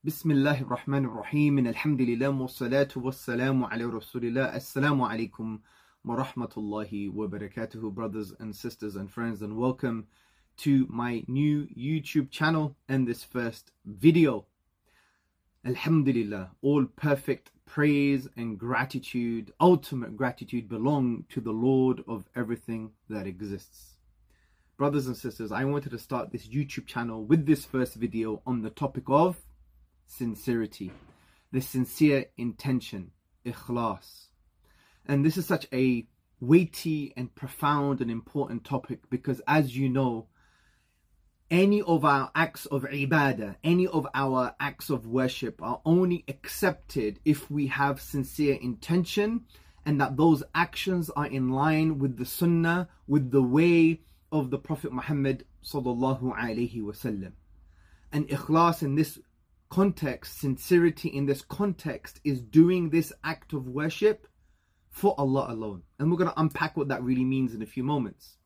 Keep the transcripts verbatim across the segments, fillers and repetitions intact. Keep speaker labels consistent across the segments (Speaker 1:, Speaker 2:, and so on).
Speaker 1: Bismillahir Rahmanir Rahim. Alhamdulillah wa salatu wa salamu ala Rasulillah. Assalamu alaikum wa rahmatullahi wa barakatuhu, brothers and sisters and friends, and welcome to my new YouTube channel and this first video. Alhamdulillah, all perfect praise and gratitude, ultimate gratitude belong to the Lord of everything that exists. Brothers and sisters, I wanted to start this YouTube channel with this first video on the topic of sincerity, the sincere intention, ikhlas. And this is such a weighty and profound and important topic because, as you know, any of our acts of ibadah, any of our acts of worship are only accepted if we have sincere intention and that those actions are in line with the sunnah, with the way of the Prophet Muhammad sallallahu alaihi wasallam. And ikhlas in this context, sincerity in this context, is doing this act of worship for Allah alone. And we're going to unpack what that really means in a few moments.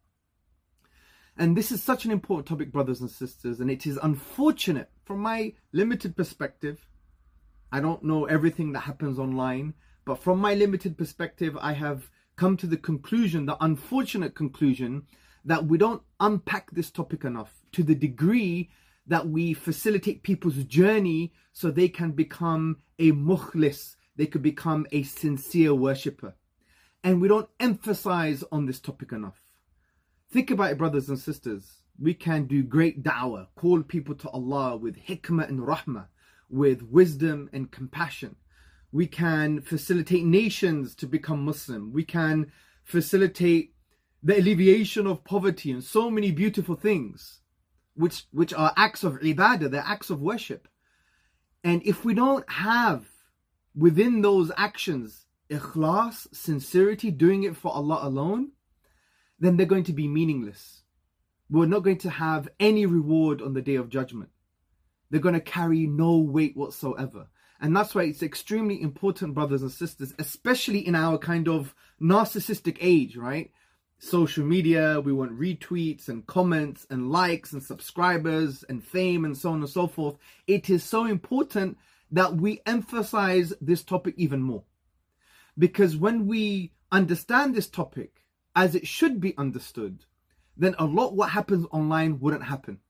Speaker 1: And this is such an important topic, brothers and sisters, and it is unfortunate from my limited perspective. I don't know everything that happens online, but from my limited perspective, I have come to the conclusion, the unfortunate conclusion, that we don't unpack this topic enough to the degree that we facilitate people's journey so they can become a mukhlis, they could become a sincere worshipper. And we don't emphasize on this topic enough. Think about it, brothers and sisters. We can do great da'wah, call people to Allah with hikmah and rahmah, with wisdom and compassion. We can facilitate nations to become Muslim. We can facilitate the alleviation of poverty and so many beautiful things, which, which are acts of ibadah, they're acts of worship. And if we don't have within those actions ikhlas, sincerity, doing it for Allah alone, then they're going to be meaningless. We're not going to have any reward on the Day of Judgment. They're going to carry no weight whatsoever. And that's why it's extremely important, brothers and sisters, especially in our kind of narcissistic age, right? Social media, we want retweets and comments and likes and subscribers and fame and so on and so forth. It is so important that we emphasize this topic even more. Because when we understand this topic as it should be understood, then a lot what happens online wouldn't happen.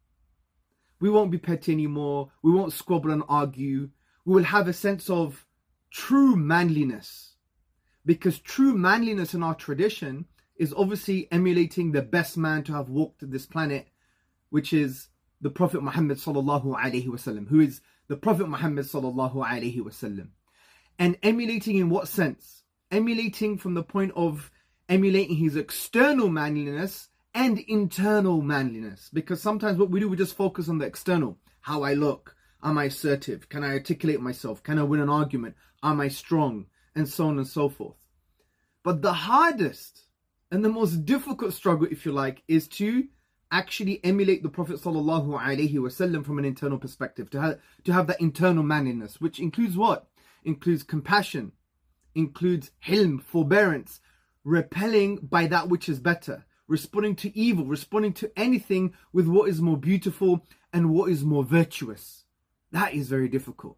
Speaker 1: We won't be petty anymore. We won't squabble and argue. We will have a sense of true manliness. Because true manliness in our tradition is obviously emulating the best man to have walked this planet, which is the Prophet Muhammad sallallahu alaihi wasallam, who is the Prophet Muhammad sallallahu alaihi wasallam. And emulating in what sense? Emulating from the point of emulating his external manliness and internal manliness. Because sometimes what we do, we just focus on the external. How I look. Am I assertive? Can I articulate myself? Can I win an argument? Am I strong? And so on and so forth. But the hardest and the most difficult struggle, if you like, is to actually emulate the Prophet sallallahu alaihi wasallam from an internal perspective, to have, to have that internal manliness, which includes what? Includes compassion, includes hilm, forbearance, repelling by that which is better, responding to evil, responding to anything with what is more beautiful and what is more virtuous. That is very difficult.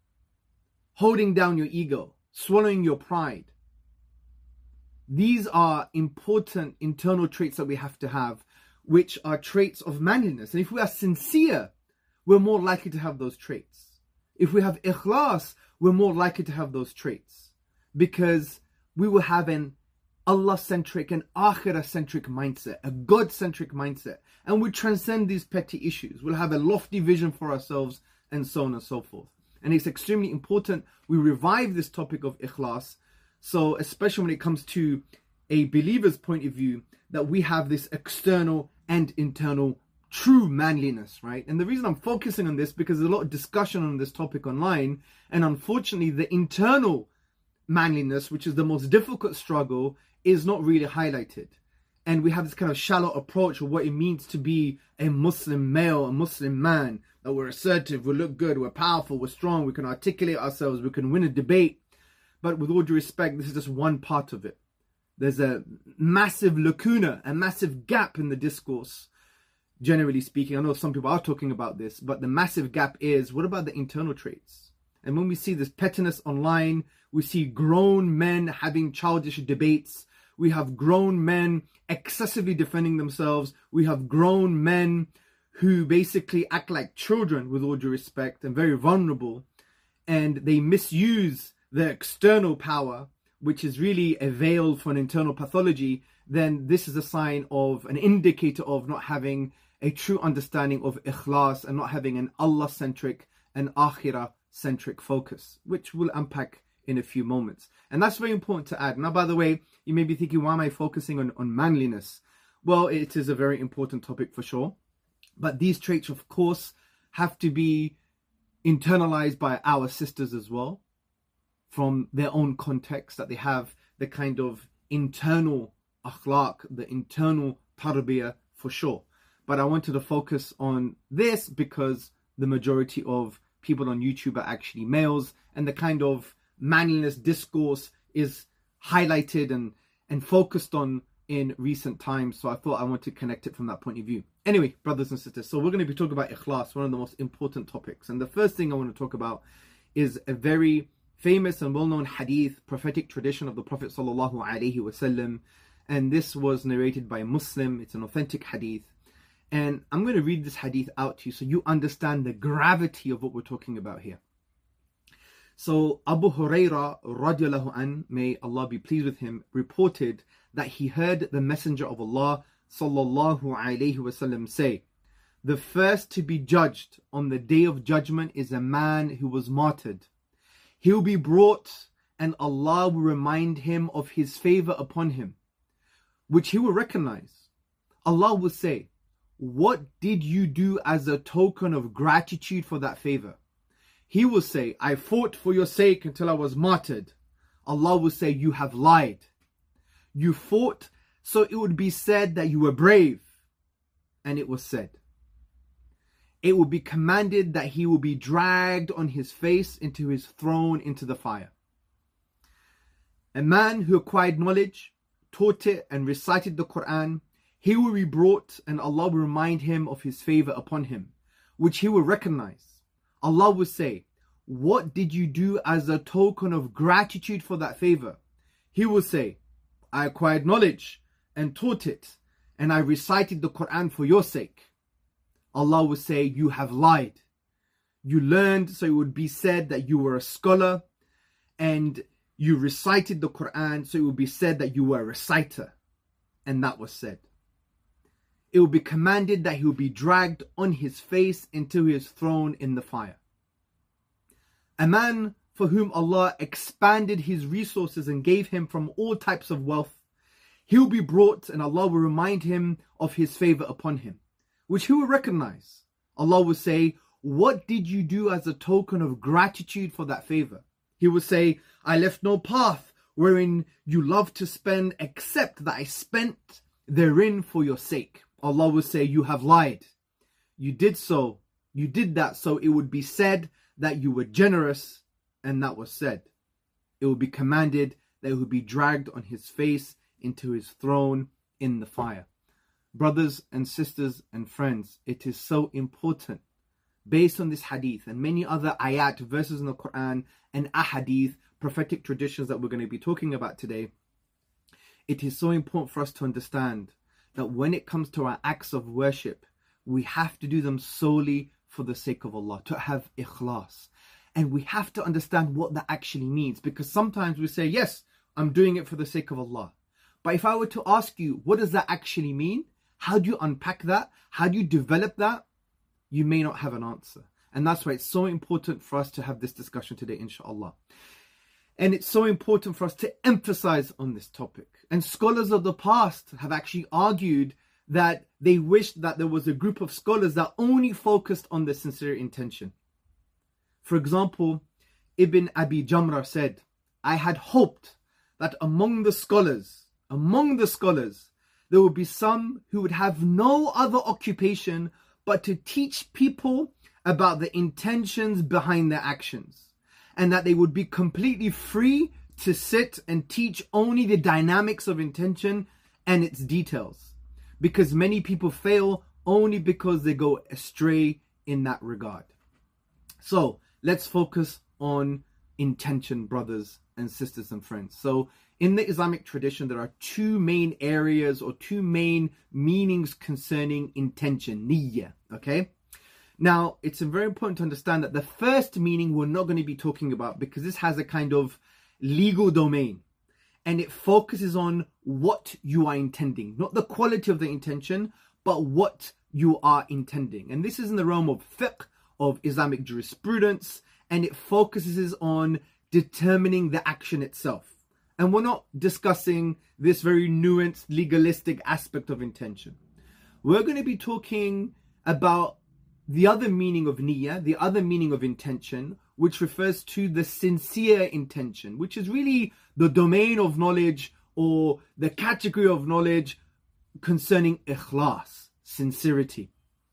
Speaker 1: Holding down your ego, swallowing your pride. These are important internal traits that we have to have, which are traits of manliness. And if we are sincere, we're more likely to have those traits. If we have ikhlas, we're more likely to have those traits. Because we will have an Allah-centric and akhirah-centric mindset, a God-centric mindset. And we transcend these petty issues. We'll have a lofty vision for ourselves and so on and so forth. And it's extremely important we revive this topic of ikhlas. So especially when it comes to a believer's point of view, that we have this external and internal true manliness, right? And the reason I'm focusing on this, because there's a lot of discussion on this topic online, and unfortunately the internal manliness, which is the most difficult struggle, is not really highlighted. And we have this kind of shallow approach of what it means to be a Muslim male, a Muslim man, that we're assertive, we look good, we're powerful, we're strong, we can articulate ourselves, we can win a debate. But with all due respect, this is just one part of it. There's a massive lacuna, a massive gap in the discourse generally speaking. I know some people are talking about this, but the massive gap is, what about the internal traits? And when we see this pettiness online, we see grown men having childish debates. We have grown men excessively defending themselves. We have grown men who basically act like children, with all due respect, and very vulnerable. And they misuse their external power, which is really a veil for an internal pathology. Then this is a sign of, an indicator of not having a true understanding of ikhlas and not having an Allah-centric and akhirah-centric focus, which we'll unpack in a few moments. And that's very important to add. Now, by the way, you may be thinking, why am I focusing on, on manliness? Well, it is a very important topic for sure. But these traits, of course, have to be internalized by our sisters as well, from their own context, that they have the kind of internal akhlaq, the internal tarbiyah for sure. But I wanted to focus on this because the majority of people on YouTube are actually males, and the kind of manliness discourse is highlighted and, and focused on in recent times. So I thought I wanted to connect it from that point of view. Anyway, brothers and sisters, so we're going to be talking about ikhlas, one of the most important topics. And the first thing I want to talk about is a very famous and well-known hadith, prophetic tradition of the Prophet sallallahu alaihi wasallam. And this was narrated by a Muslim. It's an authentic hadith. And I'm going to read this hadith out to you so you understand the gravity of what we're talking about here. So Abu Hurairah radiallahu an, may Allah be pleased with him, reported that he heard the Messenger of Allah sallallahu alaihi wasallam say, "The first to be judged on the day of judgment is a man who was martyred. He will be brought and Allah will remind him of his favor upon him, which he will recognize. Allah will say, 'What did you do as a token of gratitude for that favor?' He will say, 'I fought for your sake until I was martyred.' Allah will say, 'You have lied. You fought so it would be said that you were brave.' And it was said. It will be commanded that he will be dragged on his face into his throne into the fire. A man who acquired knowledge, taught it and recited the Quran, he will be brought and Allah will remind him of his favor upon him, which he will recognize. Allah will say, 'What did you do as a token of gratitude for that favor?' He will say, 'I acquired knowledge and taught it, and I recited the Quran for your sake.' Allah will say, 'You have lied. You learned so it would be said that you were a scholar, and you recited the Quran so it would be said that you were a reciter.' And that was said. It will be commanded that he will be dragged on his face into his throne in the fire. A man for whom Allah expanded his resources and gave him from all types of wealth, he will be brought and Allah will remind him of his favor upon him, which he will recognize. Allah will say, 'What did you do as a token of gratitude for that favor?' He will say, 'I left no path wherein you love to spend except that I spent therein for your sake.' Allah will say, 'You have lied. You did so, you did that so it would be said that you were generous,' and that was said. It will be commanded that he will be dragged on his face into his throne in the fire." Brothers and sisters and friends, it is so important, based on this hadith and many other ayat, verses in the Quran and ahadith, prophetic traditions that we're going to be talking about today, it is so important for us to understand that when it comes to our acts of worship, we have to do them solely for the sake of Allah, to have ikhlas. And we have to understand what that actually means, because sometimes we say, yes, I'm doing it for the sake of Allah. But if I were to ask you, what does that actually mean? How do you unpack that? How do you develop that? You may not have an answer. And that's why it's so important for us to have this discussion today, inshallah. And it's so important for us to emphasize on this topic. And scholars of the past have actually argued that they wished that there was a group of scholars that only focused on the sincere intention. For example, Ibn Abi Jamrah said, "I had hoped that among the scholars, among the scholars, there would be some who would have no other occupation but to teach people about the intentions behind their actions, and that they would be completely free to sit and teach only the dynamics of intention and its details, because many people fail only because they go astray in that regard. So let's focus on intention, brothers and sisters and friends. So in the Islamic tradition, there are two main areas or two main meanings concerning intention, niyyah, okay? Now, it's very important to understand that the first meaning we're not going to be talking about, because this has a kind of legal domain and it focuses on what you are intending, not the quality of the intention, but what you are intending. And this is in the realm of fiqh, of Islamic jurisprudence, and it focuses on determining the action itself. And we're not discussing this very nuanced legalistic aspect of intention. We're going to be talking about the other meaning of niyyah, the other meaning of intention, which refers to the sincere intention, which is really the domain of knowledge or the category of knowledge concerning ikhlas, sincerity.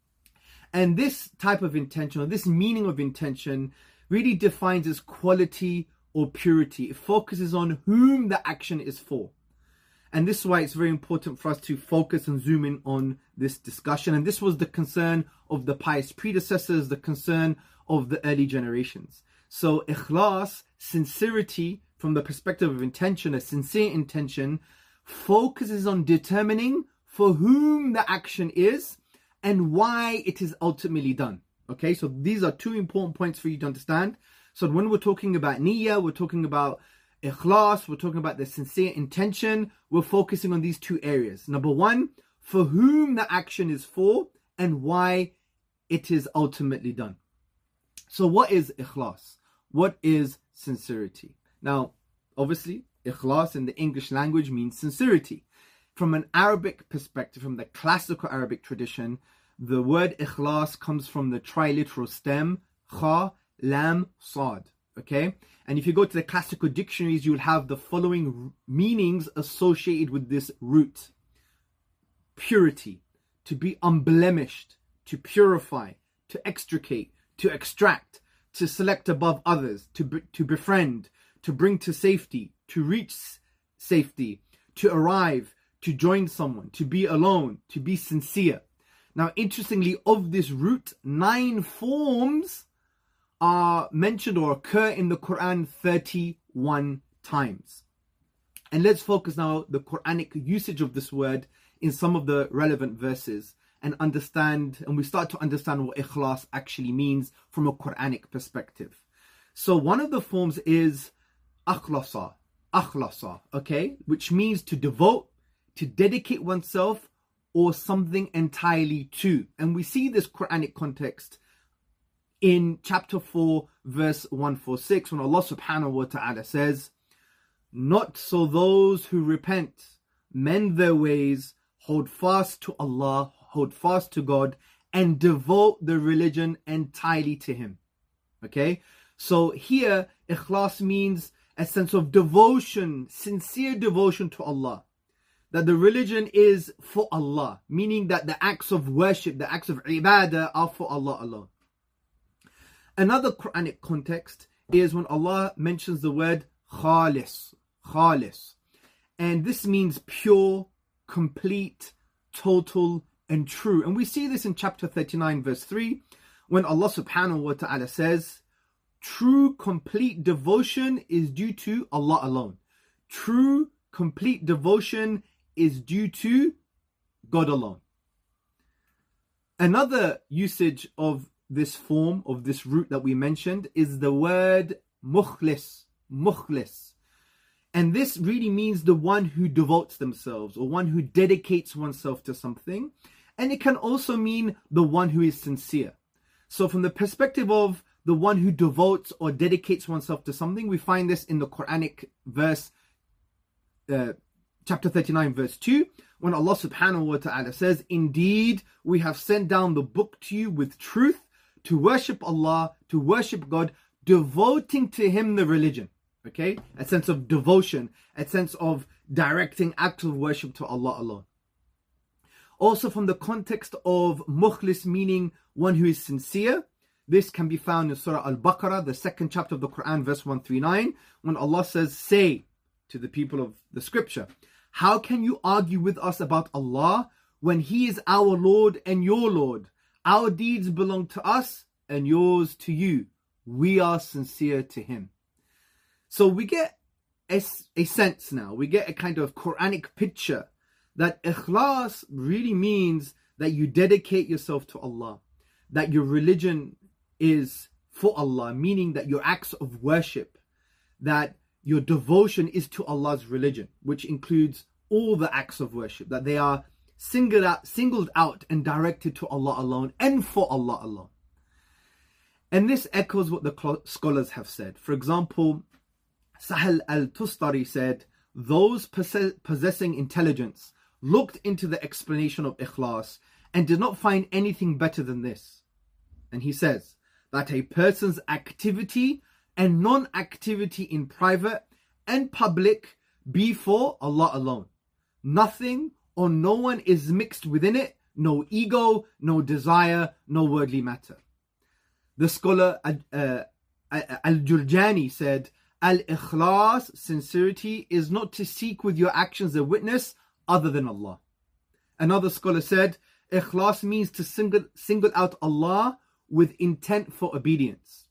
Speaker 1: And this type of intention, or this meaning of intention, really defines its quality or purity. It focuses on whom the action is for. And this is why it's very important for us to focus and zoom in on this discussion. And this was the concern of the pious predecessors, the concern of the early generations. So ikhlas, sincerity, from the perspective of intention, a sincere intention, focuses on determining for whom the action is and why it is ultimately done. Okay, so these are two important points for you to understand. So when we're talking about niyyah, we're talking about ikhlas, we're talking about the sincere intention, we're focusing on these two areas. Number one, for whom the action is for and why it is ultimately done. So what is ikhlas? What is sincerity? Now, obviously, ikhlas in the English language means sincerity. From an Arabic perspective, from the classical Arabic tradition, the word ikhlas comes from the triliteral stem, kha, lam, sad. Okay? And if you go to the classical dictionaries, you'll have the following meanings associated with this root. Purity, to be unblemished, to purify, to extricate, to extract, to select above others, to, be, to befriend, to bring to safety, to reach safety, to arrive, to join someone, to be alone, to be sincere. Now, interestingly, of this root, nine forms are mentioned or occur in the Quran thirty-one times. And let's focus now the Quranic usage of this word in some of the relevant verses and understand, and we start to understand what ikhlas actually means from a Quranic perspective. So one of the forms is akhlasa, akhlasa, okay, which means to devote, to dedicate oneself or something entirely to. And we see this Quranic context in chapter four, verse one forty-six, when Allah subhanahu wa ta'ala says, "Not so those who repent, mend their ways, hold fast to Allah, hold fast to God, and devote the religion entirely to Him." Okay, so here, ikhlas means a sense of devotion, sincere devotion to Allah. That the religion is for Allah, meaning that the acts of worship, the acts of ibadah are for Allah alone. Another Quranic context is when Allah mentions the word khalis, khalis. And this means pure, complete, total, and true. And we see this in chapter thirty-nine, verse three, when Allah subhanahu wa ta'ala says, true, complete devotion is due to Allah alone. True, complete devotion is due to God alone. Another usage of this form, of this root that we mentioned, is the word mukhlis, mukhlis. And this really means the one who devotes themselves or one who dedicates oneself to something. And it can also mean the one who is sincere. So from the perspective of the one who devotes or dedicates oneself to something, we find this in the Quranic verse, uh, chapter thirty-nine, verse two, when Allah subhanahu wa ta'ala says, "Indeed, we have sent down the book to you with truth, to worship Allah, to worship God, devoting to Him the religion." Okay, a sense of devotion, a sense of directing acts of worship to Allah alone. Also from the context of mukhlis, meaning one who is sincere, this can be found in Surah Al-Baqarah, the second chapter of the Quran, verse one thirty-nine, when Allah says, "Say to the people of the scripture, how can you argue with us about Allah when He is our Lord and your Lord. Our deeds belong to us and yours to you. We are sincere to Him. So we get a, a sense now, we get a kind of Quranic picture that ikhlas really means that you dedicate yourself to Allah, that your religion is for Allah, meaning that your acts of worship, that your devotion is to Allah's religion, which includes all the acts of worship, that they are singled out, singled out and directed to Allah alone and for Allah alone. And this echoes what the scholars have said. For example, Sahal al-Tustari said, those possess possessing intelligence looked into the explanation of ikhlas and did not find anything better than this. And he says that a person's activity and non-activity in private and public be for Allah alone. Nothing or no one is mixed within it, no ego, no desire, no worldly matter. The scholar uh, Al-Jurjani said, Al-Ikhlas, sincerity, is not to seek with your actions a witness other than Allah. Another scholar said, Ikhlas means to single, single out Allah with intent for obedience.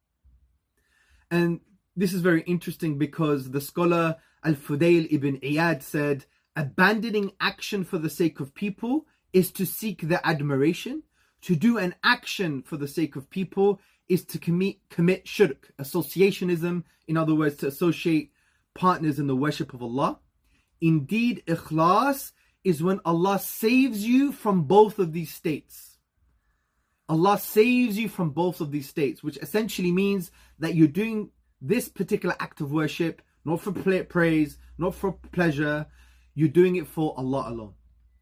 Speaker 1: And this is very interesting because the scholar Al-Fudayl ibn Iyad said, abandoning action for the sake of people is to seek their admiration. To do an action for the sake of people is to commit, commit shirk, associationism, in other words, to associate partners in the worship of Allah. Indeed, ikhlas is when Allah saves you from both of these states. Allah saves you from both of these states, which essentially means that you're doing this particular act of worship, not for praise, not for pleasure, you're doing it for Allah alone.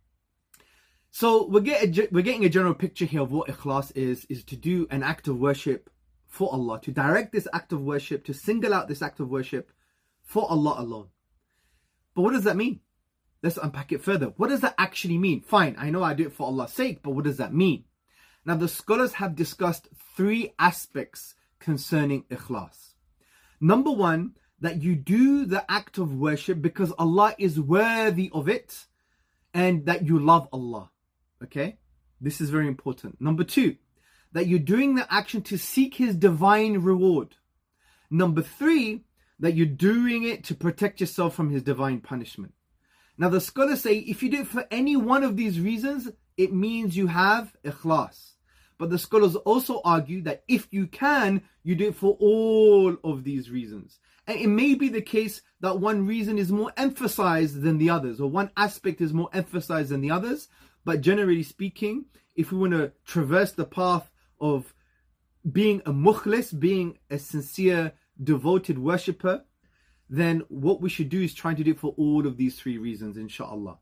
Speaker 1: So we're, get a, we're getting a general picture here of what ikhlas is, is to do an act of worship for Allah, to direct this act of worship, to single out this act of worship for Allah alone. But what does that mean? Let's unpack it further. What does that actually mean? Fine, I know I do it for Allah's sake, but what does that mean? Now the scholars have discussed three aspects concerning ikhlas. Number one, that you do the act of worship because Allah is worthy of it and that you love Allah. Okay, this is very important. Number two, that you're doing the action to seek His divine reward. Number three, that you're doing it to protect yourself from His divine punishment. Now the scholars say if you do it for any one of these reasons, it means you have ikhlas. But the scholars also argue that if you can, you do it for all of these reasons. And it may be the case that one reason is more emphasized than the others, or one aspect is more emphasized than the others. But generally speaking, if we want to traverse the path of being a mukhlis, being a sincere, devoted worshipper, then what we should do is try to do it for all of these three reasons, inshallah.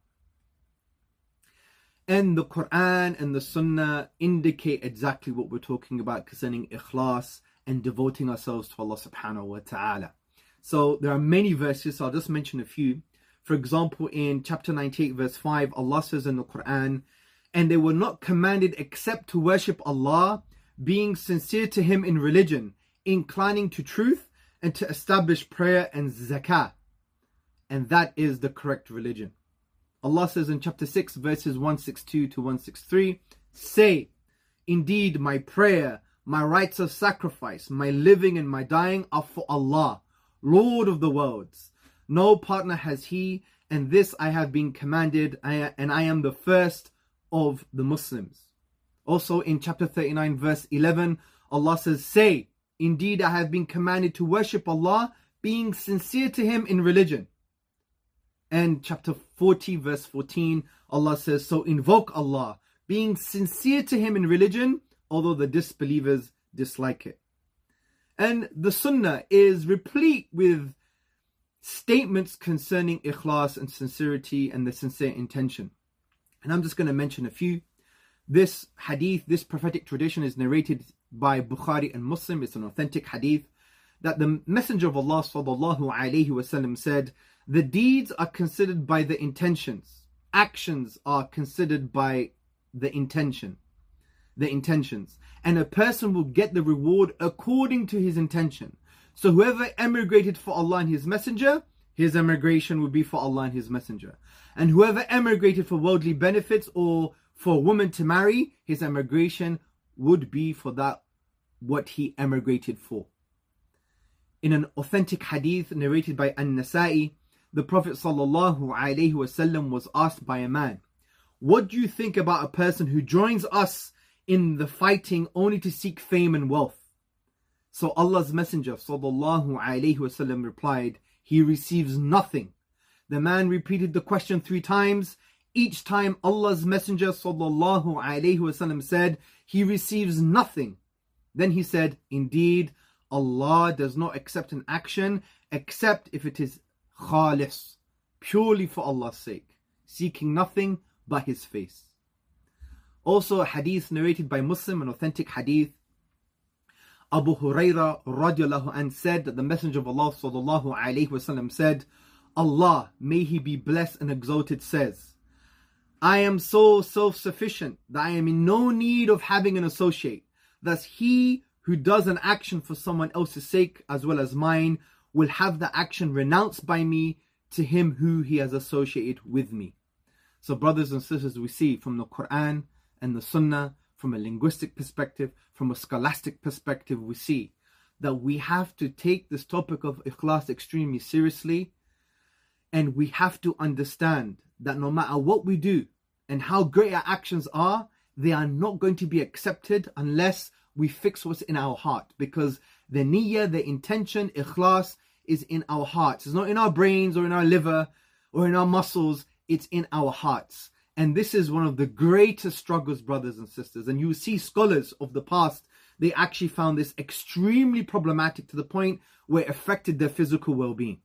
Speaker 1: And the Quran and the Sunnah indicate exactly what we're talking about concerning ikhlas and devoting ourselves to Allah subhanahu wa ta'ala. So there are many verses, so I'll just mention a few. For example, in chapter ninety-eight, verse five, Allah says in the Quran, and they were not commanded except to worship Allah, being sincere to Him in religion, inclining to truth, and to establish prayer and zakah. And that is the correct religion. Allah says in chapter six, verses one sixty-two to one sixty-three, say, indeed my prayer, my rites of sacrifice, my living and my dying are for Allah, Lord of the worlds. No partner has He, and this I have been commanded, and I am the first of the Muslims. Also in chapter thirty-nine, verse eleven, Allah says, say, indeed I have been commanded to worship Allah, being sincere to Him in religion. And chapter forty, verse fourteen, Allah says, so invoke Allah, being sincere to Him in religion, although the disbelievers dislike it. And the Sunnah is replete with statements concerning ikhlas and sincerity and the sincere intention. And I'm just going to mention a few. This hadith, this prophetic tradition is narrated by Bukhari and Muslim. It's an authentic hadith that the Messenger of Allah sallallahu alaihi wasallam said, the deeds are considered by the intentions. Actions are considered by the intention. The intentions. And a person will get the reward according to his intention. So whoever emigrated for Allah and His Messenger, his emigration would be for Allah and His Messenger. And whoever emigrated for worldly benefits or for a woman to marry, his emigration would be for that what he emigrated for. In an authentic hadith narrated by An-Nasa'i, the Prophet sallallahu alaihi wasallam was asked by a man, "What do you think about a person who joins us in the fighting only to seek fame and wealth?" So Allah's Messenger sallallahu alaihi wasallam replied, "He receives nothing." The man repeated the question three times. Each time Allah's Messenger sallallahu alaihi wasallam said, "He receives nothing." Then he said, "Indeed, Allah does not accept an action except if it is khalis, purely for Allah's sake, seeking nothing but His face." Also a hadith narrated by Muslim, an authentic hadith. Abu Hurairah radiallahu anh said that the Messenger of Allah sallallahu alaihi wasallam said, "Allah, may He be blessed and exalted, says, I am so self-sufficient that I am in no need of having an associate. Thus he who does an action for someone else's sake as well as mine will have the action renounced by me to him who he has associated with me." So brothers and sisters, we see from the Quran and the Sunnah, from a linguistic perspective, from a scholastic perspective, we see that we have to take this topic of ikhlas extremely seriously, and we have to understand that no matter what we do and how great our actions are, they are not going to be accepted unless we fix what's in our heart, because the niyyah, the intention, ikhlas is in our hearts. It's not in our brains or in our liver or in our muscles, it's in our hearts. And this is one of the greatest struggles, brothers and sisters. And you see scholars of the past, they actually found this extremely problematic to the point where it affected their physical well-being.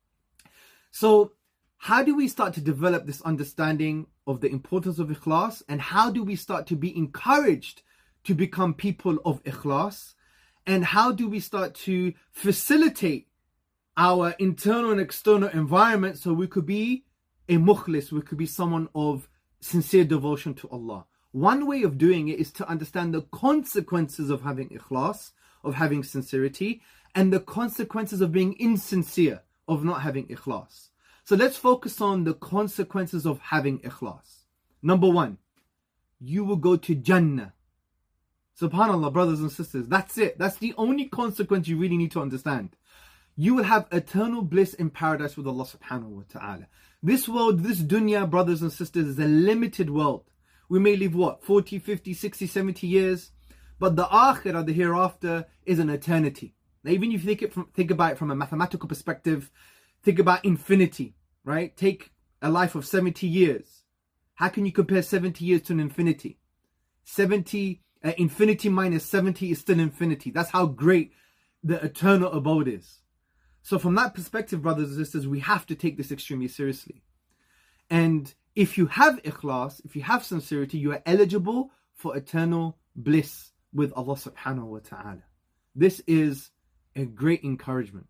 Speaker 1: So how do we start to develop this understanding of the importance of ikhlas, and how do we start to be encouraged to become people of ikhlas, and how do we start to facilitate our internal and external environment so we could be a mukhlis, we could be someone of sincere devotion to Allah? One way of doing it is to understand the consequences of having ikhlas, of having sincerity, and the consequences of being insincere, of not having ikhlas. So let's focus on the consequences of having ikhlas. Number one, you will go to Jannah. SubhanAllah, brothers and sisters, that's it. That's the only consequence you really need to understand. You will have eternal bliss in paradise with Allah subhanahu wa ta'ala. This world, this dunya, brothers and sisters, is a limited world. We may live what, forty, fifty, sixty, seventy years? But the akhirah, the hereafter, is an eternity. Now even if you think, it from, think about it from a mathematical perspective, think about infinity, right? Take a life of seventy years. How can you compare seventy years to an infinity? seventy, uh, infinity minus seventy is still infinity. That's how great the eternal abode is. So from that perspective, brothers and sisters, we have to take this extremely seriously. And if you have ikhlas, if you have sincerity, you are eligible for eternal bliss with Allah subhanahu wa ta'ala. This is a great encouragement.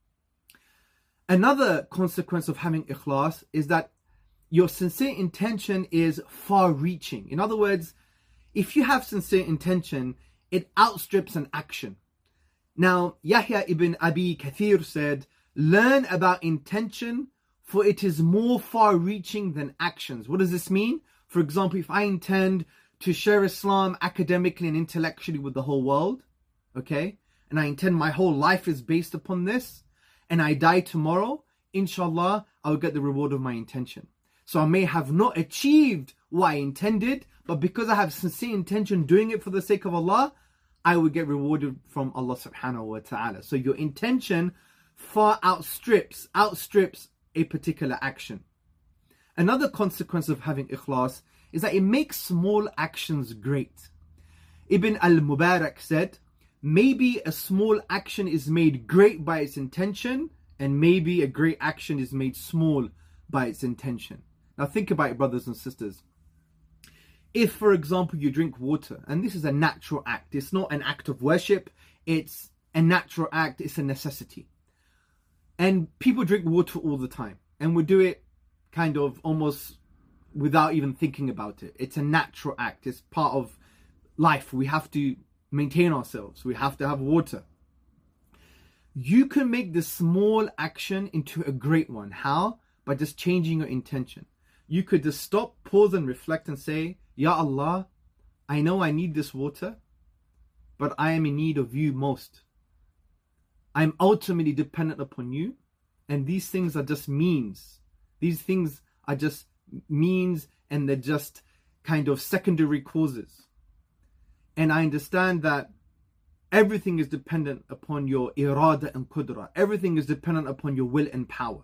Speaker 1: Another consequence of having ikhlas is that your sincere intention is far-reaching. In other words, if you have sincere intention, it outstrips an action. Now, Yahya ibn Abi Kathir said, "Learn about intention, for it is more far-reaching than actions." What does this mean? For example, if I intend to share Islam academically and intellectually with the whole world, okay, and I intend my whole life is based upon this, and I die tomorrow, inshallah, I will get the reward of my intention. So I may have not achieved what I intended, but because I have sincere intention doing it for the sake of Allah, I will get rewarded from Allah subhanahu wa ta'ala. So your intention far outstrips, outstrips a particular action. Another consequence of having ikhlas is that it makes small actions great. Ibn al-Mubarak said, maybe a small action is made great by its intention, and maybe a great action is made small by its intention. Now think about it, brothers and sisters. If, for example, you drink water, and this is a natural act, it's not an act of worship, it's a natural act, it's a necessity. And people drink water all the time, and we do it kind of almost without even thinking about it. It's a natural act, it's part of life. We have to maintain ourselves, we have to have water. you can make this small action into a great one. How? By just changing your intention. You could just stop, pause and reflect and say, Ya Allah, I know I need this water, but I am in need of you most. I'm ultimately dependent upon you, and these things are just means. These things are just means, and they're just kind of secondary causes. And I understand that everything is dependent upon your irada and qudra. Everything is dependent upon your will and power.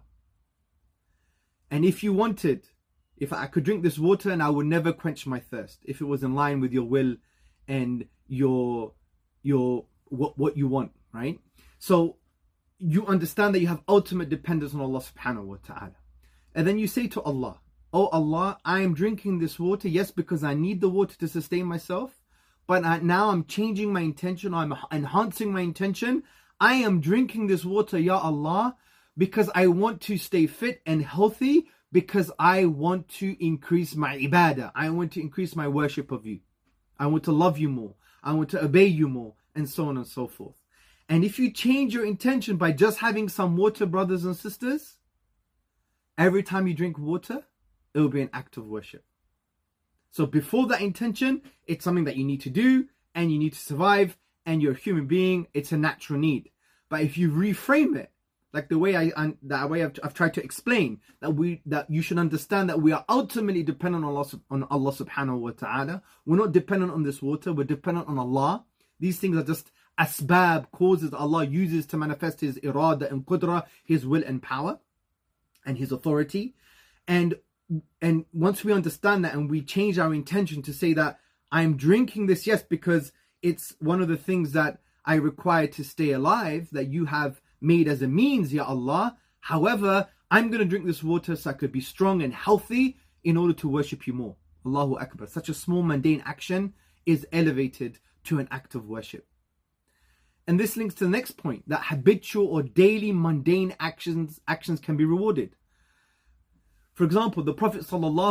Speaker 1: And if you wanted, if I could drink this water and I would never quench my thirst, if it was in line with your will and your your what, what you want, right? So you understand that you have ultimate dependence on Allah subhanahu wa ta'ala. And then you say to Allah, oh Allah, I am drinking this water, yes, because I need the water to sustain myself, but I, now I'm changing my intention, I'm enhancing my intention. I am drinking this water, Ya Allah, because I want to stay fit and healthy, because I want to increase my ibadah. I want to increase my worship of you. I want to love you more. I want to obey you more, and so on and so forth. And if you change your intention by just having some water, brothers and sisters, every time you drink water, it will be an act of worship. So before that intention, it's something that you need to do, and you need to survive, and you're a human being, it's a natural need. But if you reframe it, like the way I, that way I've, I've tried to explain, that we, that you should understand that we are ultimately dependent on Allah, on Allah subhanahu wa ta'ala. We're not dependent on this water, we're dependent on Allah. These things are just asbab, causes Allah uses to manifest His irada and qudra, His will and power, and His authority. And and once we understand that and we change our intention to say that I'm drinking this, yes, because it's one of the things that I require to stay alive, that you have made as a means, Ya Allah. However, I'm going to drink this water so I could be strong and healthy in order to worship you more. Allahu Akbar. Such a small mundane action is elevated to an act of worship. And this links to the next point, that habitual or daily mundane actions actions can be rewarded. For example, the Prophet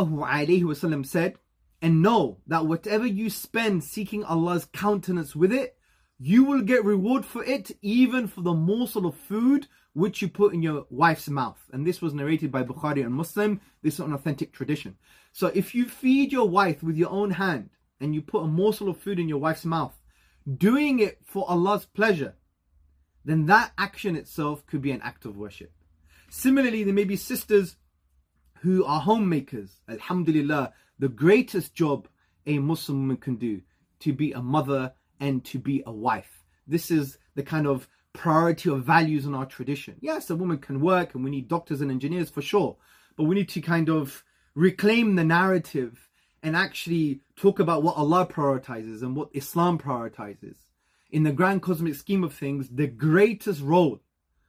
Speaker 1: ﷺ said, and know that whatever you spend seeking Allah's countenance with it, you will get reward for it, even for the morsel of food which you put in your wife's mouth. And this was narrated by Bukhari and Muslim. This is an authentic tradition. So if you feed your wife with your own hand and you put a morsel of food in your wife's mouth, doing it for Allah's pleasure, then that action itself could be an act of worship. Similarly, there may be sisters who are homemakers. Alhamdulillah, the greatest job a Muslim woman can do, to be a mother and to be a wife. This is the kind of priority of values in our tradition. Yes, a woman can work and we need doctors and engineers for sure, but we need to kind of reclaim the narrative and actually talk about what Allah prioritizes and what Islam prioritizes. In the grand cosmic scheme of things, the greatest role,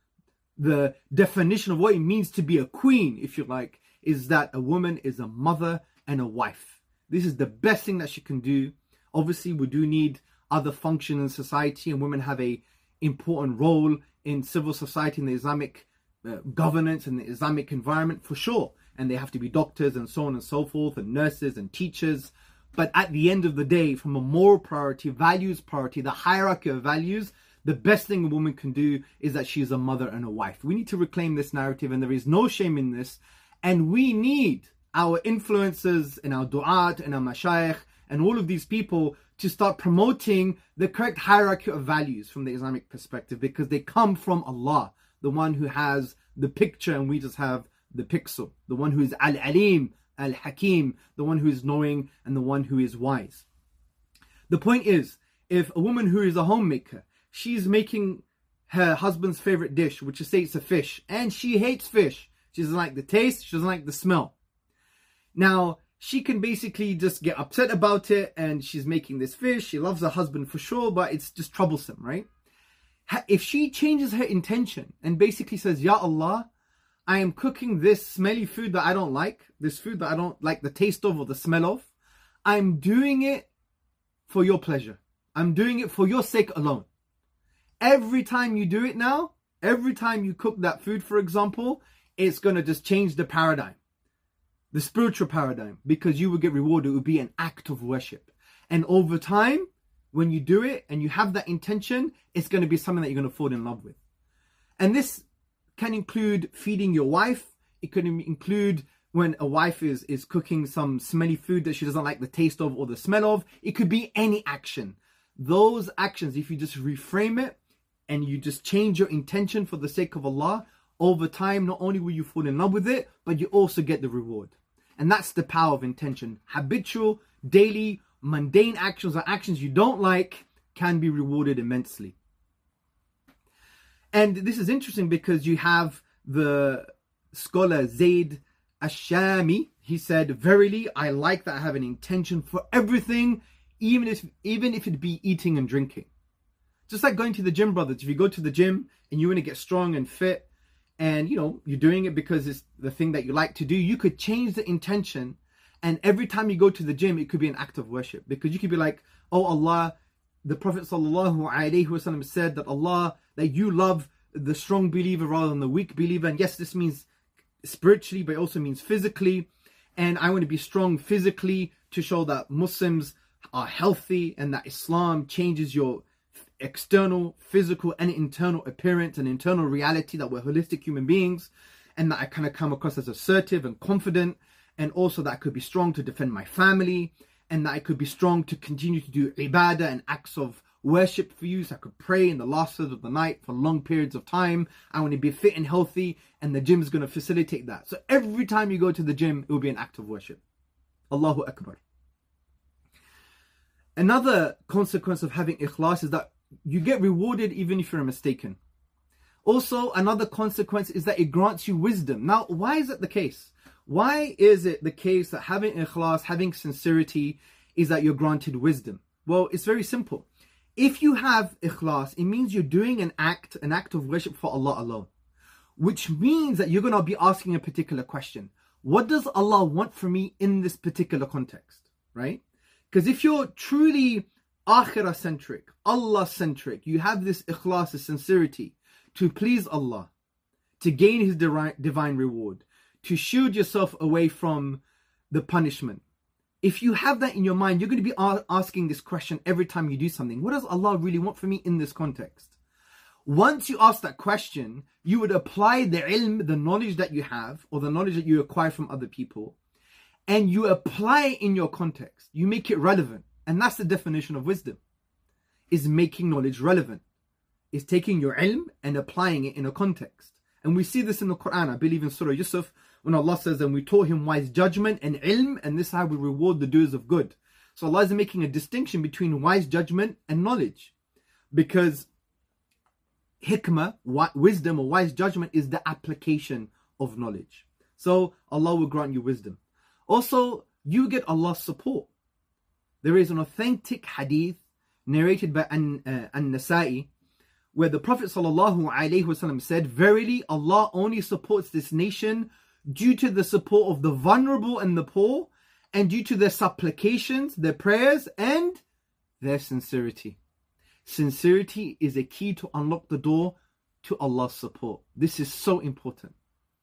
Speaker 1: the definition of what it means to be a queen, if you like, is that a woman is a mother and a wife. This is the best thing that she can do. Obviously, we do need other functions in society, and women have a important role in civil society, in the Islamic uh, governance and the Islamic environment for sure. And they have to be doctors and so on and so forth, and nurses and teachers. But at the end of the day, from a moral priority, values priority, the hierarchy of values, the best thing a woman can do is that she is a mother and a wife. We need to reclaim this narrative, and there is no shame in this. And we need our influencers and our du'at and our mashayikh and all of these people to start promoting the correct hierarchy of values from the Islamic perspective, because they come from Allah, the one who has the picture and we just have the pixel, the one who is Al-Alim, Al-Hakim, the one who is knowing and the one who is wise. The point is, if a woman who is a homemaker, she's making her husband's favorite dish, which is, say it's a fish, and she hates fish. She doesn't like the taste, she doesn't like the smell. Now, she can basically just get upset about it, and she's making this fish. She loves her husband for sure, but it's just troublesome, right? If she changes her intention and basically says, Ya Allah, I am cooking this smelly food that I don't like, this food that I don't like the taste of or the smell of. I'm doing it for your pleasure. I'm doing it for your sake alone. Every time you do it now, every time you cook that food, for example, it's going to just change the paradigm, the spiritual paradigm, because you will get rewarded. It will be an act of worship. And over time, when you do it and you have that intention, it's going to be something that you're going to fall in love with. And this can include feeding your wife. It could include when a wife is, is cooking some smelly food that she doesn't like the taste of or the smell of. It could be any action. Those actions, if you just reframe it and you just change your intention for the sake of Allah, over time, not only will you fall in love with it, but you also get the reward. And that's the power of intention. Habitual, daily, mundane actions or actions you don't like can be rewarded immensely. And this is interesting because you have the scholar Zayd Ash-Shami. He said, verily, I like that I have an intention for everything, even if, even if it be eating and drinking. Just like going to the gym, brothers. If you go to the gym and you want to get strong and fit, and you know, you're doing it because it's the thing that you like to do, you could change the intention. And every time you go to the gym, it could be an act of worship. Because you could be like, oh Allah, the Prophet sallallahu alaihi wasallam said that Allah, that you love the strong believer rather than the weak believer. And yes, this means spiritually, but it also means physically. And I want to be strong physically to show that Muslims are healthy and that Islam changes your external, physical and internal appearance and internal reality, that we're holistic human beings, and that I kind of come across as assertive and confident, and also that I could be strong to defend my family, and that I could be strong to continue to do ibadah and acts of worship for you, so I could pray in the last third of the night for long periods of time. I want to be fit and healthy, and the gym is going to facilitate that. So every time you go to the gym, it will be an act of worship. Allahu Akbar. Another consequence of having ikhlas is that you get rewarded even if you're mistaken. Also, another consequence is that it grants you wisdom. Now, why is it the case? Why is it the case that having ikhlas, having sincerity, is that you're granted wisdom? Well, it's very simple. If you have ikhlas, it means you're doing an act, an act of worship for Allah alone. Which means that you're going to be asking a particular question. What does Allah want from me in this particular context? Right? Because if you're truly akhirah centric, Allah centric, you have this ikhlas, this sincerity to please Allah, to gain His divine reward, to shield yourself away from the punishment. If you have that in your mind, you're going to be asking this question every time you do something. What does Allah really want from me in this context? Once you ask that question, you would apply the ilm, the knowledge that you have, or the knowledge that you acquire from other people, and you apply it in your context. You make it relevant. And that's the definition of wisdom, is making knowledge relevant. Is taking your ilm and applying it in a context. And we see this in the Quran. I believe in Surah Yusuf, when Allah says, and we taught him wise judgment and ilm, and this is how we reward the doers of good. So Allah is making a distinction between wise judgment and knowledge. Because hikmah, wisdom or wise judgment, is the application of knowledge. So Allah will grant you wisdom. Also, you get Allah's support. There is an authentic hadith narrated by An-Nasa'i, where the Prophet ﷺ said, verily Allah only supports this nation due to the support of the vulnerable and the poor, and due to their supplications, their prayers, and their sincerity. Sincerity is a key to unlock the door to Allah's support. This is so important.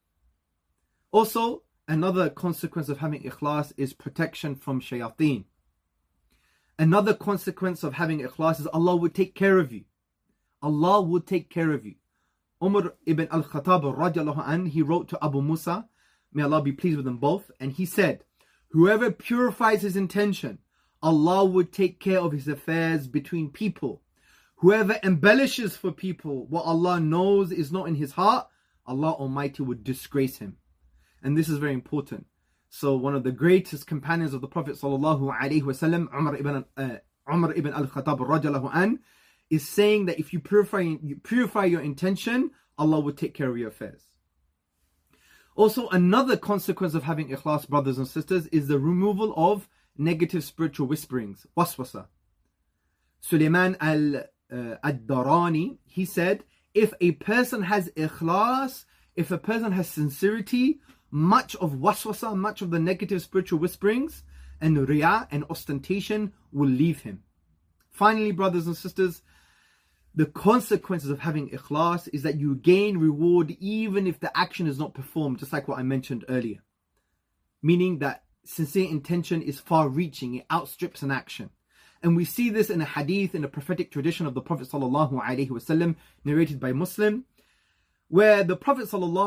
Speaker 1: Also, another consequence of having ikhlas is protection from shayateen. Another consequence of having ikhlas is Allah would take care of you. Allah would take care of you. Umar ibn al-Khattab radiallahu anh, he wrote to Abu Musa, may Allah be pleased with them both, and he said, whoever purifies his intention, Allah would take care of his affairs between people. Whoever embellishes for people what Allah knows is not in his heart, Allah Almighty would disgrace him. And this is very important. So one of the greatest companions of the Prophet sallallahu alaihi wasallam, Umar ibn uh, Umar ibn al-Khattab radiallahu anh, is saying that if you purify you purify your intention, Allah will take care of your affairs. Also, another consequence of having ikhlas, brothers and sisters, is the removal of negative spiritual whisperings, waswasa. Sulaiman al-Darani, uh, he said, if a person has ikhlas, if a person has sincerity, much of waswasa, much of the negative spiritual whisperings and riya and ostentation will leave him. Finally, brothers and sisters, the consequences of having ikhlas is that you gain reward even if the action is not performed, just like what I mentioned earlier. Meaning that sincere intention is far-reaching, it outstrips an action. And we see this in a hadith, in a prophetic tradition of the Prophet sallallahu alaihi wasallam, narrated by Muslim, where the Prophet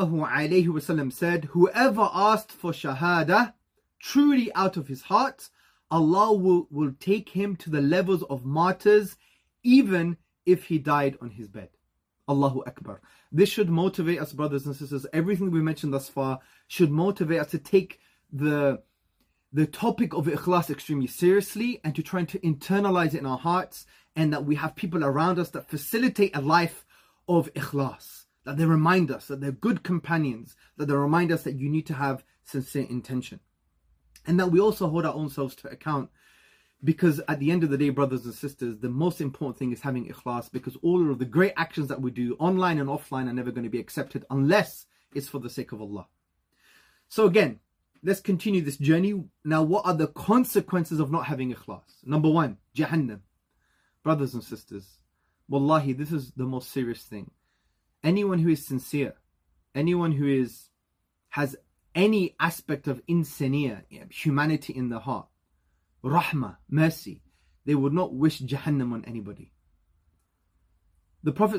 Speaker 1: ﷺ said, whoever asked for shahada truly out of his heart, Allah will, will take him to the levels of martyrs even if he died on his bed. Allahu Akbar. This should motivate us, brothers and sisters. Everything we mentioned thus far should motivate us to take the, the topic of ikhlas extremely seriously and to try to internalize it in our hearts, and that we have people around us that facilitate a life of ikhlas, that they remind us that they're good companions, that they remind us that you need to have sincere intention. And that we also hold our own selves to account, because at the end of the day, brothers and sisters, the most important thing is having ikhlas, because all of the great actions that we do online and offline are never going to be accepted unless it's for the sake of Allah. So again, let's continue this journey. Now, what are the consequences of not having ikhlas? Number one, Jahannam. Brothers and sisters, wallahi, this is the most serious thing. Anyone who is sincere, anyone who is has any aspect of insincere, humanity in the heart, rahmah, mercy, they would not wish Jahannam on anybody. The Prophet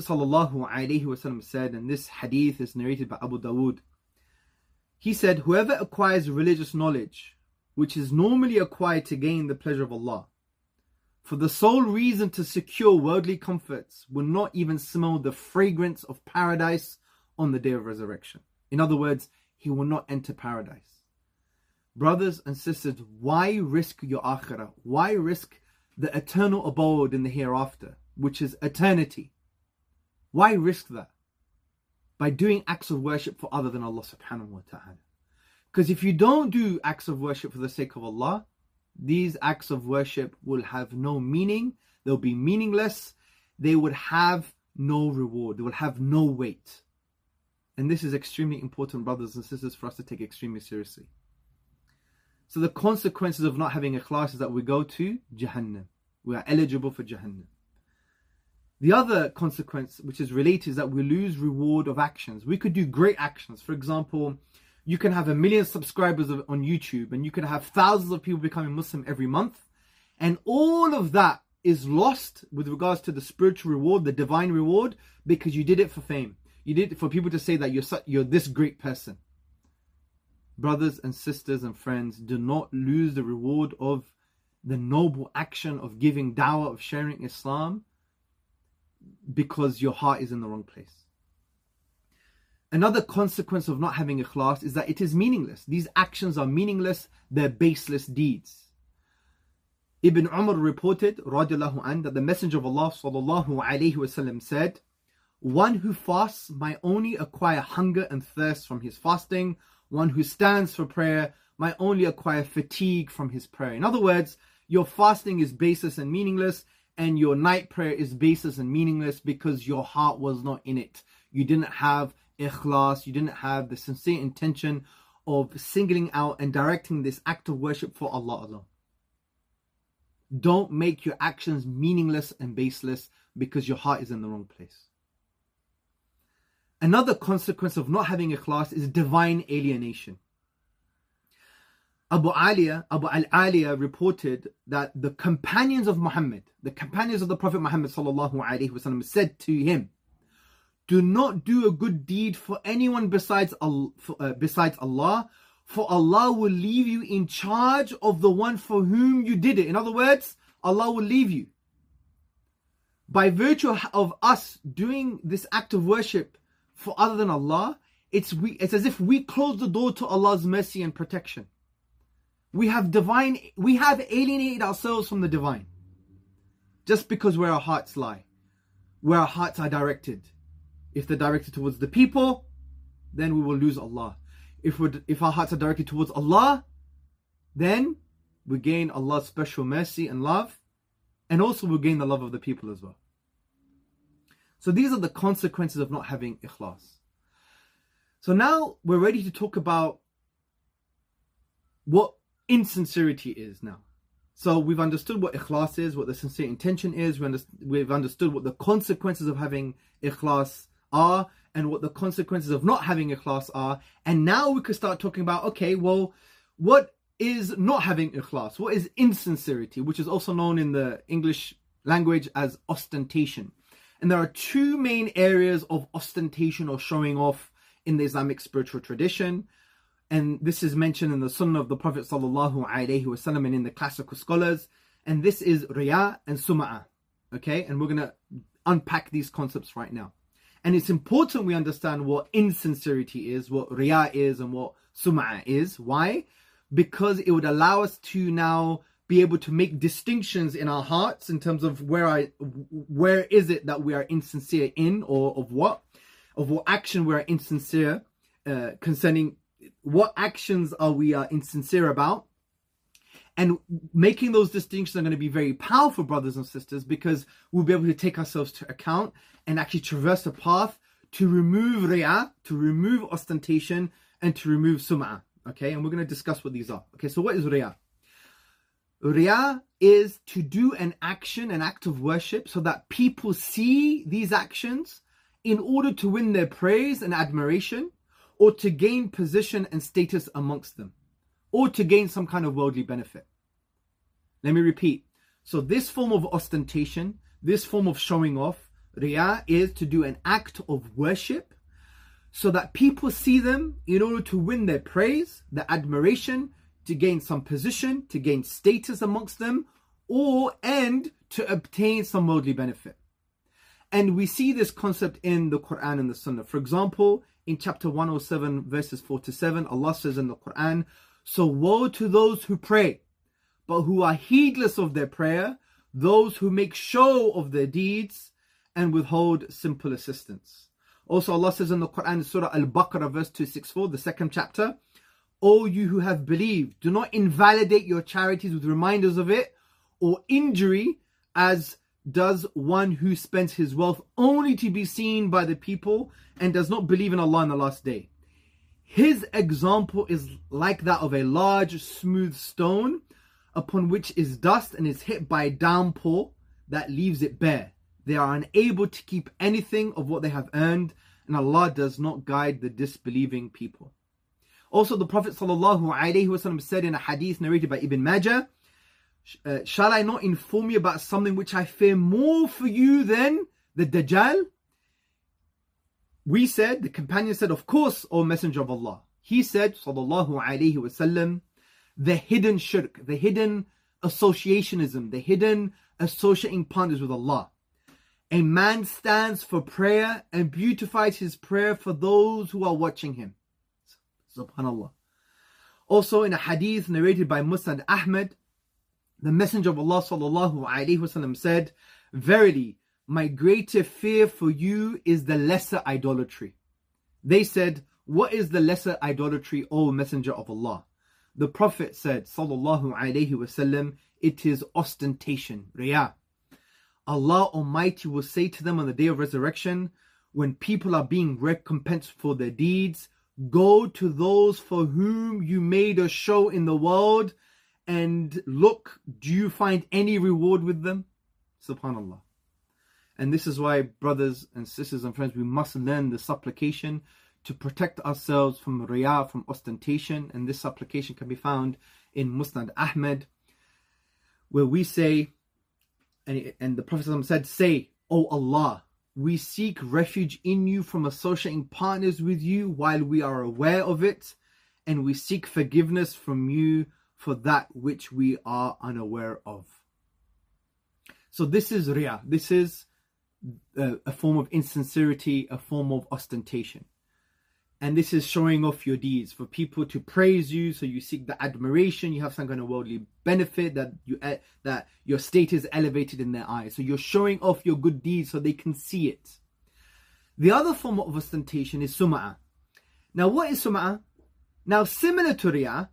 Speaker 1: ﷺ said, and this hadith is narrated by Abu Dawood, he said, whoever acquires religious knowledge, which is normally acquired to gain the pleasure of Allah, for the sole reason to secure worldly comforts, will not even smell the fragrance of paradise on the day of resurrection. In other words, he will not enter paradise. Brothers and sisters, why risk your akhirah? Why risk the eternal abode in the hereafter, which is eternity? Why risk that? By doing acts of worship for other than Allah subhanahu wa ta'ala. Because if you don't do acts of worship for the sake of Allah, these acts of worship will have no meaning, they'll be meaningless, they would have no reward, they will have no weight. And this is extremely important, brothers and sisters, for us to take extremely seriously. So the consequences of not having ikhlas is that we go to Jahannam. We are eligible for Jahannam. The other consequence which is related is that we lose reward of actions. We could do great actions. For example, you can have a million subscribers on YouTube and you can have thousands of people becoming Muslim every month. And all of that is lost with regards to the spiritual reward, the divine reward, because you did it for fame. You did it for people to say that you're, such, you're this great person. Brothers and sisters and friends, do not lose the reward of the noble action of giving dawah, of sharing Islam, because your heart is in the wrong place. Another consequence of not having ikhlas is that it is meaningless. These actions are meaningless, they're baseless deeds. Ibn Umar reported, radiallahu anh, that the Messenger of Allah sallallahu alayhi wasallam said, one who fasts might only acquire hunger and thirst from his fasting. One who stands for prayer might only acquire fatigue from his prayer. In other words, your fasting is baseless and meaningless, and your night prayer is baseless and meaningless because your heart was not in it. You didn't have ikhlas, you didn't have the sincere intention of singling out and directing this act of worship for Allah alone. Don't make your actions meaningless and baseless because your heart is in the wrong place. Another consequence of not having ikhlas is divine alienation. Abu Aliya, Abu al-Aliya reported that the companions of Muhammad, the companions of the Prophet Muhammad sallallahu alaihi wasallam, said to him, do not do a good deed for anyone besides Allah, uh, besides Allah, for Allah will leave you in charge of the one for whom you did it. In other words, Allah will leave you. By virtue of us doing this act of worship for other than Allah, it's we it's as if we close the door to Allah's mercy and protection. We have divine we have alienated ourselves from the divine. Just because where our hearts lie, where our hearts are directed. If they're directed towards the people, then we will lose Allah. If we if our hearts are directed towards Allah, then we gain Allah's special mercy and love, and also we gain the love of the people as well. So these are the consequences of not having ikhlas. So now we're ready to talk about what insincerity is now. So we've understood what ikhlas is, what the sincere intention is, we under, we've understood what the consequences of having ikhlas are, and what the consequences of not having ikhlas are. And now we could start talking about, okay, well, what is not having ikhlas? What is insincerity, which is also known in the English language as ostentation? And there are two main areas of ostentation or showing off in the Islamic spiritual tradition. And this is mentioned in the Sunnah of the Prophet sallallahu alaihi wasallam and in the classical scholars. And this is riya and sum'ah. Okay, and we're going to unpack these concepts right now. And it's important we understand what insincerity is, what riya is, and what sum'ah is. Why? Because it would allow us to now be able to make distinctions in our hearts in terms of where I, where is it that we are insincere in, or of what, of what action we are insincere uh, concerning. What actions are we uh, insincere about? And making those distinctions are going to be very powerful, brothers and sisters, because we'll be able to take ourselves to account and actually traverse a path to remove riya, to remove ostentation, and to remove sum'ah. Okay, and we're going to discuss what these are. Okay, so what is riya? Riya is to do an action, an act of worship, so that people see these actions in order to win their praise and admiration, or to gain position and status amongst them, or to gain some kind of worldly benefit. Let me repeat. So this form of ostentation, this form of showing off, riya, is to do an act of worship so that people see them in order to win their praise, their admiration, to gain some position, to gain status amongst them, or and to obtain some worldly benefit. And we see this concept in the Quran and the Sunnah. For example, in chapter one oh seven, verses four to seven, Allah says in the Quran, "So woe to those who pray, but who are heedless of their prayer, those who make show of their deeds and withhold simple assistance." Also, Allah says in the Quran, Surah Al-Baqarah, verse two sixty-four, the second chapter, "O you who have believed, do not invalidate your charities with reminders of it, or injury as does one who spends his wealth only to be seen by the people and does not believe in Allah in the last day. His example is like that of a large smooth stone upon which is dust and is hit by a downpour that leaves it bare. They are unable to keep anything of what they have earned, and Allah does not guide the disbelieving people." Also, the Prophet ﷺ said in a hadith narrated by Ibn Majah, Uh, "Shall I not inform you about something which I fear more for you than the Dajjal?" We said, the companion said, "Of course, O Messenger of Allah." He said, sallallahu alaihi wasallam, the hidden shirk, the hidden associationism, the hidden associating partners with Allah. A man stands for prayer and beautifies his prayer for those who are watching him. Subhanallah. Also in a hadith narrated by Musnad Ahmad, the Messenger of Allah sallallahu alaihi wasallam said, "Verily, my greater fear for you is the lesser idolatry." They said, "What is the lesser idolatry, O Messenger of Allah?" The Prophet said, sallallahu alaihi wasallam, "It is ostentation, riya." Allah Almighty will say to them on the day of resurrection, when people are being recompensed for their deeds, "Go to those for whom you made a show in the world, and look, do you find any reward with them?" Subhanallah. And this is why, brothers and sisters and friends, we must learn the supplication to protect ourselves from riya, from ostentation. And this supplication can be found in Musnad Ahmad, where we say, and, and the Prophet said, "Say, O Allah, we seek refuge in you from associating partners with you while we are aware of it, and we seek forgiveness from you for that which we are unaware of." So this is riya. This is a, a form of insincerity, a form of ostentation. And this is showing off your deeds for people to praise you. So you seek the admiration, you have some kind of worldly benefit, that you that your state is elevated in their eyes. So you're showing off your good deeds so they can see it. The other form of ostentation is sum'ah. Now what is sum'ah? Now similar to riya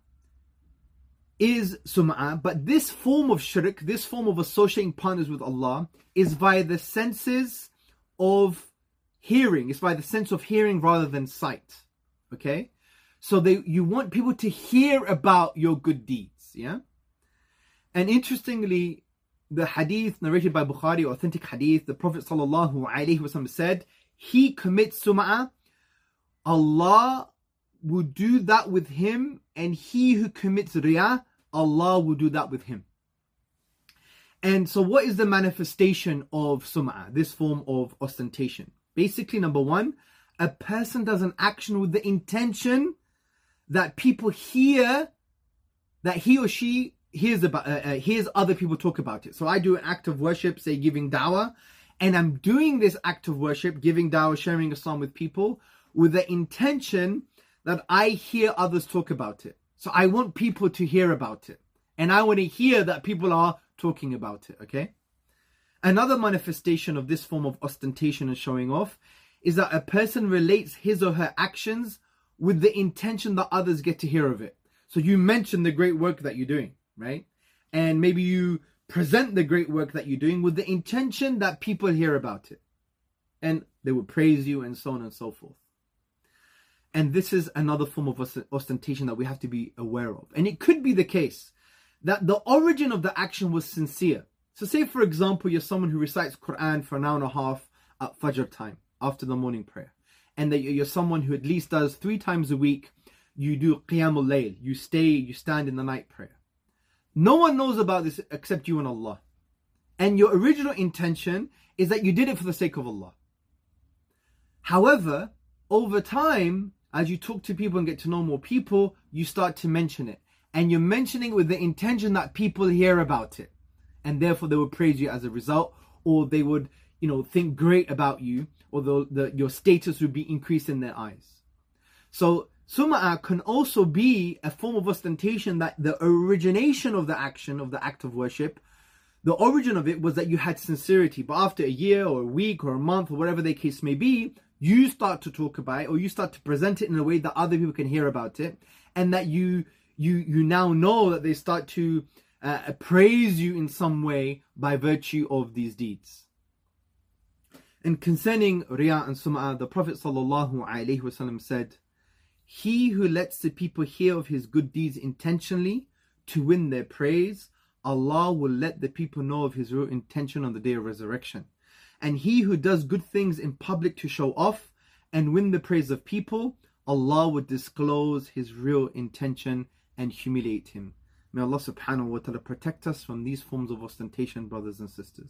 Speaker 1: is sum'ah, but this form of shirk, this form of associating partners with Allah, is via the senses of hearing. It's by the sense of hearing rather than sight. Okay? So they you want people to hear about your good deeds. Yeah? And interestingly, the hadith narrated by Bukhari, authentic hadith, the Prophet sallallahu alaihi wasallam said, he commits sum'ah, Allah will do that with him, and he who commits riyah, Allah will do that with him. And so what is the manifestation of sum'ah, this form of ostentation? Basically, number one, a person does an action with the intention that people hear, that he or she hears about, uh, uh, hears other people talk about it. So I do an act of worship, say giving dawah, and I'm doing this act of worship, giving dawah, sharing Islam with people, with the intention that I hear others talk about it. So I want people to hear about it. And I want to hear that people are talking about it, okay? Another manifestation of this form of ostentation and showing off is that a person relates his or her actions with the intention that others get to hear of it. So you mention the great work that you're doing, right? And maybe you present the great work that you're doing with the intention that people hear about it. And they will praise you and so on and so forth. And this is another form of ostentation that we have to be aware of. And it could be the case that the origin of the action was sincere. So say, for example, you're someone who recites Quran for an hour and a half at Fajr time, after the morning prayer. And that you're someone who at least does three times a week, you do Qiyamul Layl, you stay, you stand in the night prayer. No one knows about this except you and Allah. And your original intention is that you did it for the sake of Allah. However, over time, as you talk to people and get to know more people, you start to mention it. And you're mentioning it with the intention that people hear about it. And therefore they will praise you as a result, or they would, you know, think great about you, or the, the, your status would be increased in their eyes. So sum'ah can also be a form of ostentation that the origination of the action, of the act of worship, the origin of it was that you had sincerity. But after a year or a week or a month or whatever the case may be, you start to talk about it, or you start to present it in a way that other people can hear about it, and that you you you now know that they start to uh, praise you in some way by virtue of these deeds. And concerning Riya and Sum'ah, the Prophet sallallahu alaihi wasallam said, "He who lets the people hear of his good deeds intentionally to win their praise, Allah will let the people know of his real intention on the day of resurrection. And he who does good things in public to show off and win the praise of people, Allah would disclose his real intention and humiliate him." May Allah subhanahu wa ta'ala protect us from these forms of ostentation, brothers and sisters.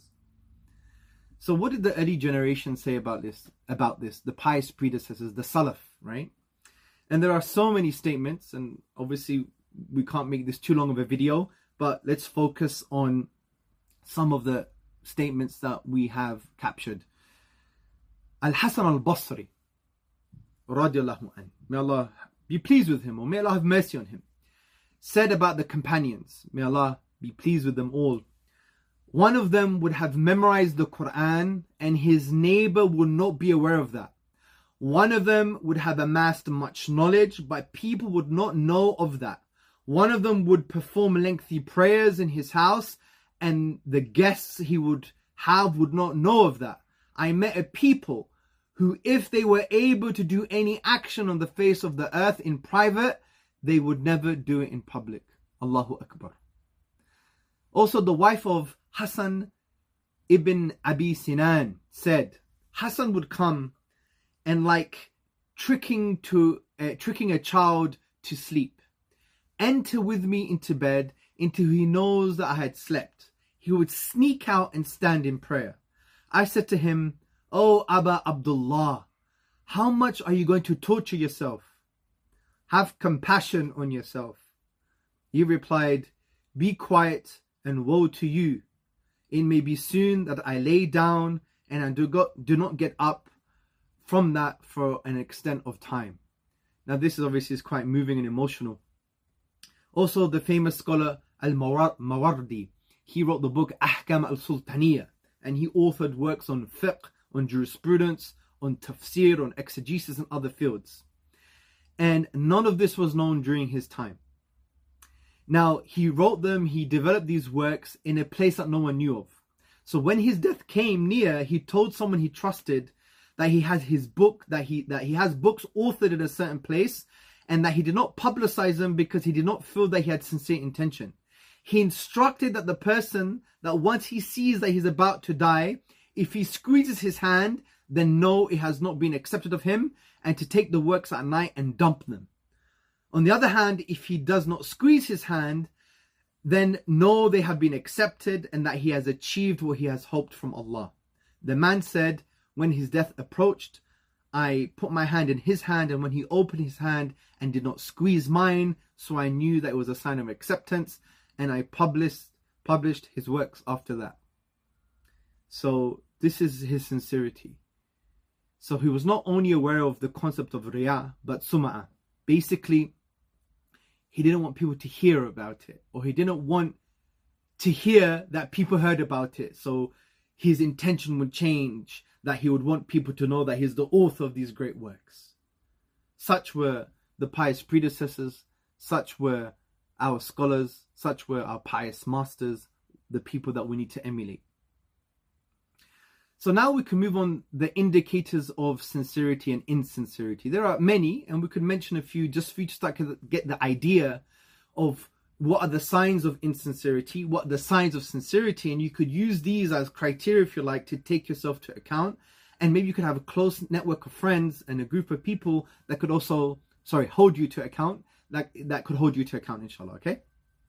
Speaker 1: So what did the early generation say about this? About this, the pious predecessors, the Salaf, right? And there are so many statements, and obviously we can't make this too long of a video, but let's focus on some of the statements that we have captured. Al-Hasan al-Basri, radiallahu anhu, may Allah be pleased with him, or may Allah have mercy on him, said about the companions, may Allah be pleased with them all, one of them would have memorized the Quran and his neighbor would not be aware of that. One of them would have amassed much knowledge, but people would not know of that. One of them would perform lengthy prayers in his house, and the guests he would have would not know of that. I met a people who, if they were able to do any action on the face of the earth in private, they would never do it in public. Allahu Akbar. Also, the wife of Hassan ibn Abi Sinan said, Hassan would come and like tricking to uh, tricking a child to sleep, enter with me into bed until he knows that I had slept. He would sneak out and stand in prayer. I said to him, "Oh Aba Abdullah, how much are you going to torture yourself? Have compassion on yourself." He replied, "Be quiet and woe to you. It may be soon that I lay down and I do, go, do not get up from that for an extent of time." Now this is obviously is quite moving and emotional. Also, the famous scholar Al-Mawardi, he wrote the book Ahkam al-Sultaniyya, and he authored works on fiqh, on jurisprudence, on tafsir, on exegesis and other fields. And none of this was known during his time. Now, he wrote them, he developed these works in a place that no one knew of. So when his death came near, he told someone he trusted that he has his book, that he that he has books authored in a certain place, and that he did not publicize them because he did not feel that he had sincere intention. He instructed that the person, that once he sees that he's about to die, if he squeezes his hand, then know it has not been accepted of him, and to take the works at night and dump them. On the other hand, if he does not squeeze his hand, then know they have been accepted and that he has achieved what he has hoped from Allah. The man said, when his death approached, I put my hand in his hand, and when he opened his hand and did not squeeze mine, so I knew that it was a sign of acceptance, and I published published his works after that. So this is his sincerity. So he was not only aware of the concept of riya, but sum'ah. Basically, he didn't want people to hear about it, or he didn't want to hear that people heard about it. So his intention would change, that he would want people to know that he's the author of these great works. Such were the pious predecessors, such were our scholars, such were our pious masters, the people that we need to emulate. So now we can move on the indicators of sincerity and insincerity. There are many, and we could mention a few just for you to start to get the idea of what are the signs of insincerity, what are the signs of sincerity, and you could use these as criteria, if you like, to take yourself to account. And maybe you could have a close network of friends and a group of people that could also, sorry, hold you to account, that, that could hold you to account, inshallah, okay?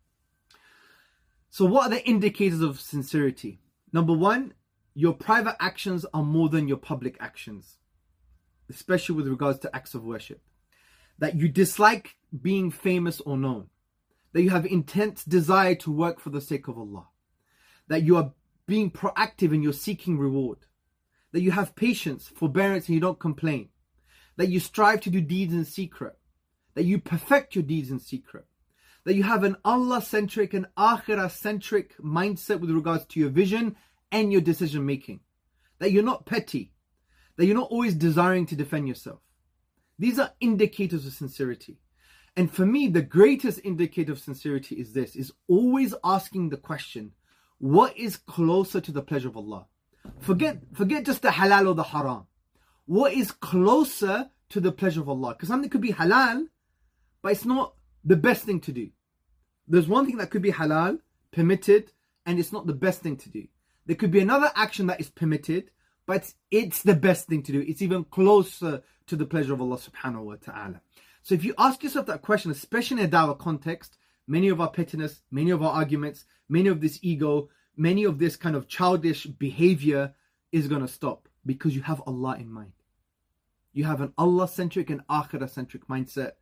Speaker 1: So what are the indicators of sincerity? Number one, your private actions are more than your public actions, especially with regards to acts of worship. That you dislike being famous or known. That you have intense desire to work for the sake of Allah. That you are being proactive and you're seeking reward. That you have patience, forbearance, and you don't complain. That you strive to do deeds in secret. That you perfect your deeds in secret. That you have an Allah-centric and Akhirah-centric mindset with regards to your vision and your decision making. That you're not petty. That you're not always desiring to defend yourself. These are indicators of sincerity. And for me, the greatest indicator of sincerity is this, is always asking the question, what is closer to the pleasure of Allah? Forget, forget just the halal or the haram. What is closer to the pleasure of Allah? Because something could be halal, but it's not the best thing to do. There's one thing that could be halal, permitted, and it's not the best thing to do. There could be another action that is permitted, but it's the best thing to do. It's even closer to the pleasure of Allah subhanahu wa ta'ala. So if you ask yourself that question, especially in a dawah context, many of our pettiness, many of our arguments, many of this ego, many of this kind of childish behavior is going to stop because you have Allah in mind. You have an Allah-centric and Akhirah-centric mindset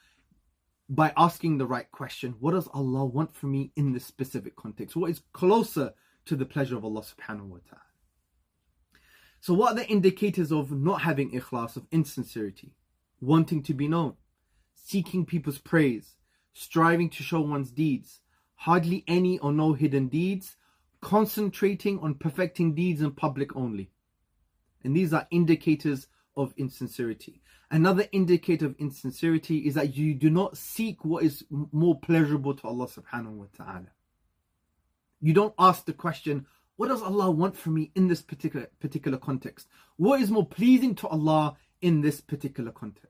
Speaker 1: by asking the right question. What does Allah want from me in this specific context? What is closer to the pleasure of Allah subhanahu wa ta'ala? So what are the indicators of not having ikhlas, of insincerity? Wanting to be known, seeking people's praise, striving to show one's deeds, hardly any or no hidden deeds, concentrating on perfecting deeds in public only. And these are indicators of insincerity. Another indicator of insincerity is that you do not seek what is more pleasurable to Allah subhanahu wa ta'ala. You don't ask the question, what does Allah want from me in this particular, particular context? What is more pleasing to Allah in this particular context?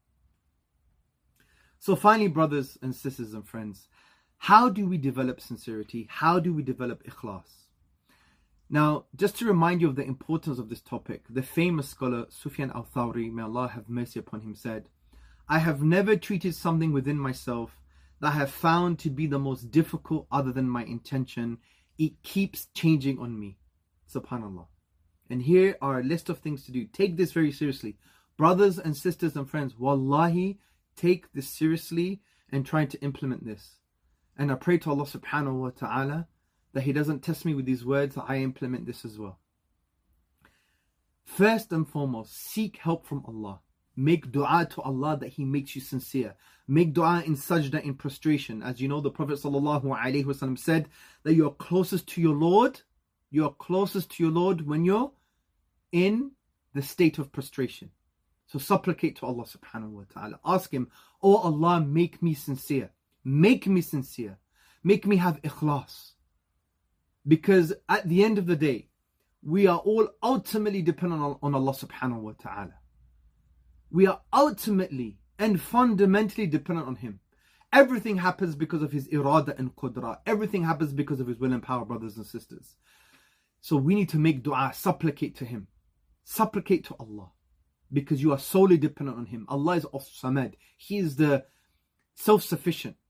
Speaker 1: So finally, brothers and sisters and friends, how do we develop sincerity? How do we develop ikhlas? Now, just to remind you of the importance of this topic, the famous scholar Sufyan al-Thawri, may Allah have mercy upon him, said, I have never treated something within myself that I have found to be the most difficult other than my intention. It keeps changing on me. Subhanallah. And here are a list of things to do. Take this very seriously. Brothers and sisters and friends, wallahi, take this seriously and try to implement this. And I pray to Allah subhanahu wa ta'ala that He doesn't test me with these words, that I implement this as well. First and foremost, seek help from Allah. Make dua to Allah that He makes you sincere. Make dua in sajda, in prostration. As you know, the Prophet sallallahu alaihi wasallam said that you are closest to your Lord. You are closest to your Lord when you're in the state of prostration. So supplicate to Allah subhanahu wa ta'ala. Ask Him, oh Allah, make me sincere. Make me sincere. Make me have ikhlas. Because at the end of the day, we are all ultimately dependent on, on Allah subhanahu wa ta'ala. We are ultimately and fundamentally dependent on Him. Everything happens because of His irada and qudra. Everything happens because of His will and power, brothers and sisters. So we need to make dua, supplicate to Him. Supplicate to Allah. Because you are solely dependent on Him. Allah is as-Samad. He is the self-sufficient.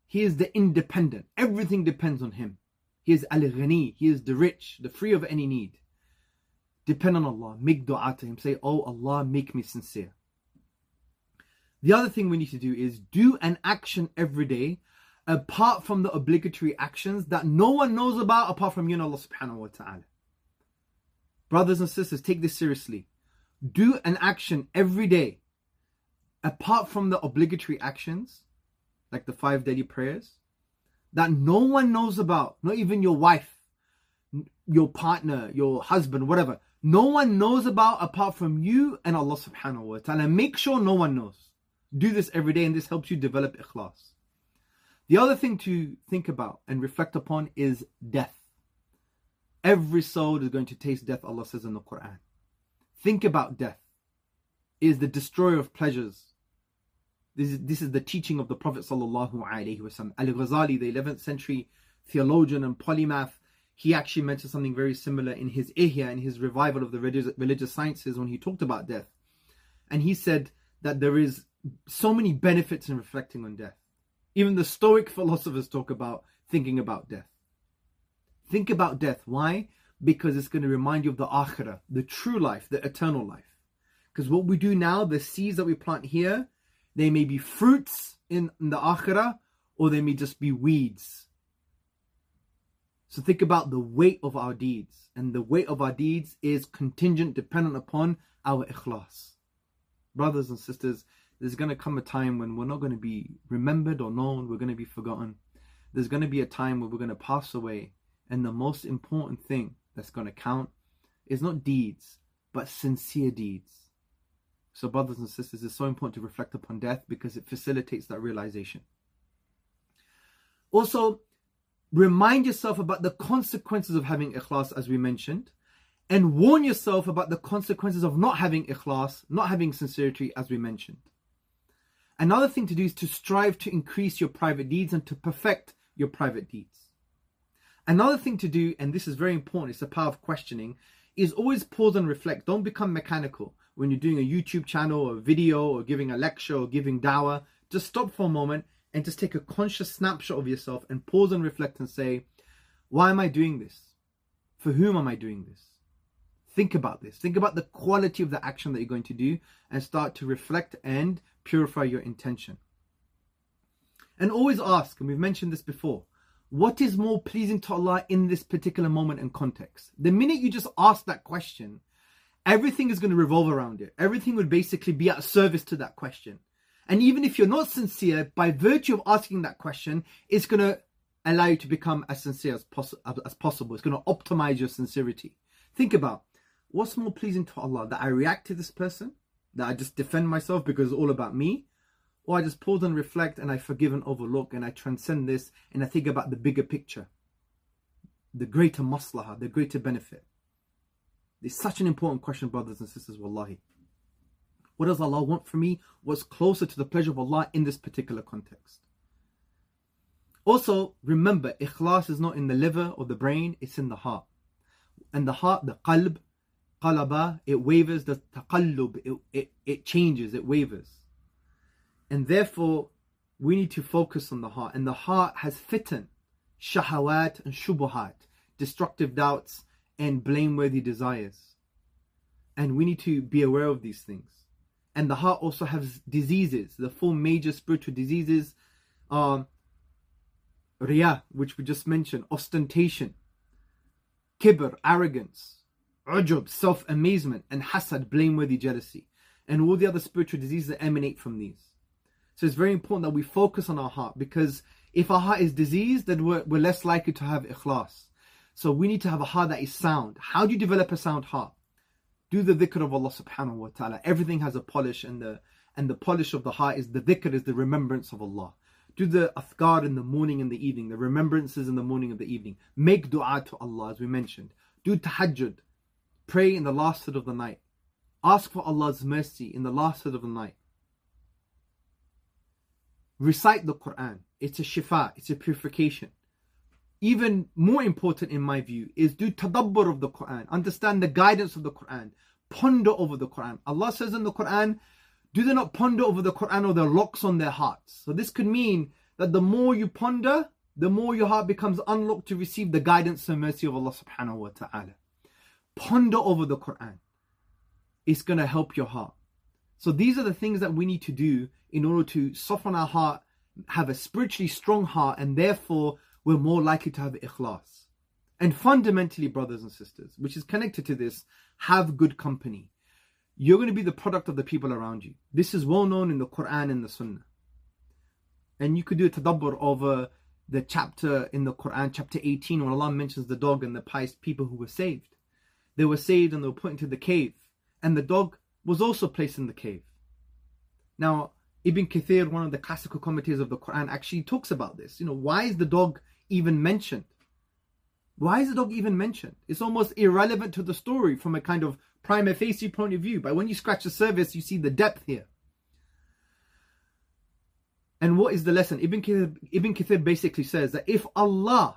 Speaker 1: He is the independent. Everything depends on Him. He is Al-Ghani. He is the rich, the free of any need. Depend on Allah. Make dua to Him. Say, oh Allah, make me sincere. The other thing we need to do is do an action every day apart from the obligatory actions that no one knows about apart from you and Allah subhanahu wa ta'ala. Brothers and sisters, take this seriously. Do an action every day apart from the obligatory actions, like the five daily prayers, that no one knows about, not even your wife, your partner, your husband, whatever. No one knows about apart from you and Allah subhanahu wa ta'ala. Make sure no one knows. Do this every day and this helps you develop ikhlas. The other thing to think about and reflect upon is death. Every soul is going to taste death, Allah says in the Quran. Think about death. It is the destroyer of pleasures. This is, this is the teaching of the Prophet sallallahu alaihi wasallam. Al-Ghazali, the eleventh century theologian and polymath, he actually mentioned something very similar in his Ihya, in his revival of the religious, religious sciences, when he talked about death. And he said that there is so many benefits in reflecting on death. Even the Stoic philosophers talk about thinking about death. Think about death. Why? Because it's going to remind you of the akhirah, the true life, the eternal life. Because what we do now, the seeds that we plant here, they may be fruits in, in the akhirah, or they may just be weeds. So think about the weight of our deeds. And the weight of our deeds is contingent, dependent upon our ikhlas. Brothers and sisters, there's going to come a time when we're not going to be remembered or known. We're going to be forgotten. There's going to be a time where we're going to pass away. And the most important thing that's going to count is not deeds, but sincere deeds. So brothers and sisters, it's so important to reflect upon death because it facilitates that realization. Also, remind yourself about the consequences of having ikhlas, as we mentioned, and warn yourself about the consequences of not having ikhlas, not having sincerity, as we mentioned. Another thing to do is to strive to increase your private deeds and to perfect your private deeds. Another thing to do, and this is very important, it's the power of questioning, is always pause and reflect. Don't become mechanical. When you're doing a YouTube channel or a video or giving a lecture or giving dawah, just stop for a moment and just take a conscious snapshot of yourself and pause and reflect and say, why am I doing this? For whom am I doing this? Think about this. Think about the quality of the action that you're going to do and start to reflect and purify your intention. And always ask, and we've mentioned this before, what is more pleasing to Allah in this particular moment and context? The minute you just ask that question, everything is going to revolve around it. Everything would basically be at service to that question. And even if you're not sincere, by virtue of asking that question, it's going to allow you to become as sincere as, poss- as possible. It's going to optimize your sincerity. Think about, what's more pleasing to Allah? That I react to this person? That I just defend myself because it's all about me? Or I just pause and reflect and I forgive and overlook and I transcend this and I think about the bigger picture, the greater maslahah, the greater benefit. It's such an important question, brothers and sisters, wallahi. What does Allah want from me? What's closer to the pleasure of Allah in this particular context? Also, remember, ikhlas is not in the liver or the brain, it's in the heart. And the heart, the qalb, qalaba, it wavers, the taqallub, it, it, it changes, it wavers. And therefore, we need to focus on the heart. And the heart has fitan, shahawat and shubuhat, destructive doubts and blameworthy desires. And we need to be aware of these things. And the heart also has diseases. The four major spiritual diseases are riya, which we just mentioned, ostentation, kibr, arrogance, ujub, self-amazement, and hasad, blameworthy jealousy. And all the other spiritual diseases that emanate from these. So it's very important that we focus on our heart, because if our heart is diseased, then we're, we're less likely to have ikhlas. So we need to have a heart that is sound. How do you develop a sound heart? Do the dhikr of Allah subhanahu wa ta'ala. Everything has a polish, and the and the polish of the heart is the dhikr, is the remembrance of Allah. Do the athkar in the morning and the evening, the remembrances in the morning and the evening. Make dua to Allah, as we mentioned. Do tahajjud. Pray in the last third of the night. Ask for Allah's mercy in the last third of the night. Recite the Quran. It's a shifa, it's a purification. Even more important in my view is do tadabbur of the Quran. Understand the guidance of the Quran. Ponder over the Quran. Allah says in the Quran, do they not ponder over the Quran or their locks on their hearts? So this could mean that the more you ponder, the more your heart becomes unlocked to receive the guidance and mercy of Allah subhanahu wa ta'ala. Ponder over the Quran. It's going to help your heart. So these are the things that we need to do in order to soften our heart, have a spiritually strong heart, and therefore we're more likely to have ikhlas. And fundamentally, brothers and sisters, which is connected to this, have good company. You're going to be the product of the people around you. This is well known in the Quran and the Sunnah. And you could do a tadabbur over the chapter in the Quran, chapter eighteen, when Allah mentions the dog and the pious people who were saved. They were saved and they were put into the cave. And the dog was also placed in the cave. Now, Ibn Kathir, one of the classical commentators of the Quran, actually talks about this. You know, why is the dog even mentioned? Why is the dog even mentioned? It's almost irrelevant to the story from a kind of prima facie point of view. But when you scratch the surface, you see the depth here. And what is the lesson? Ibn Kathir, Ibn Kathir basically says that if Allah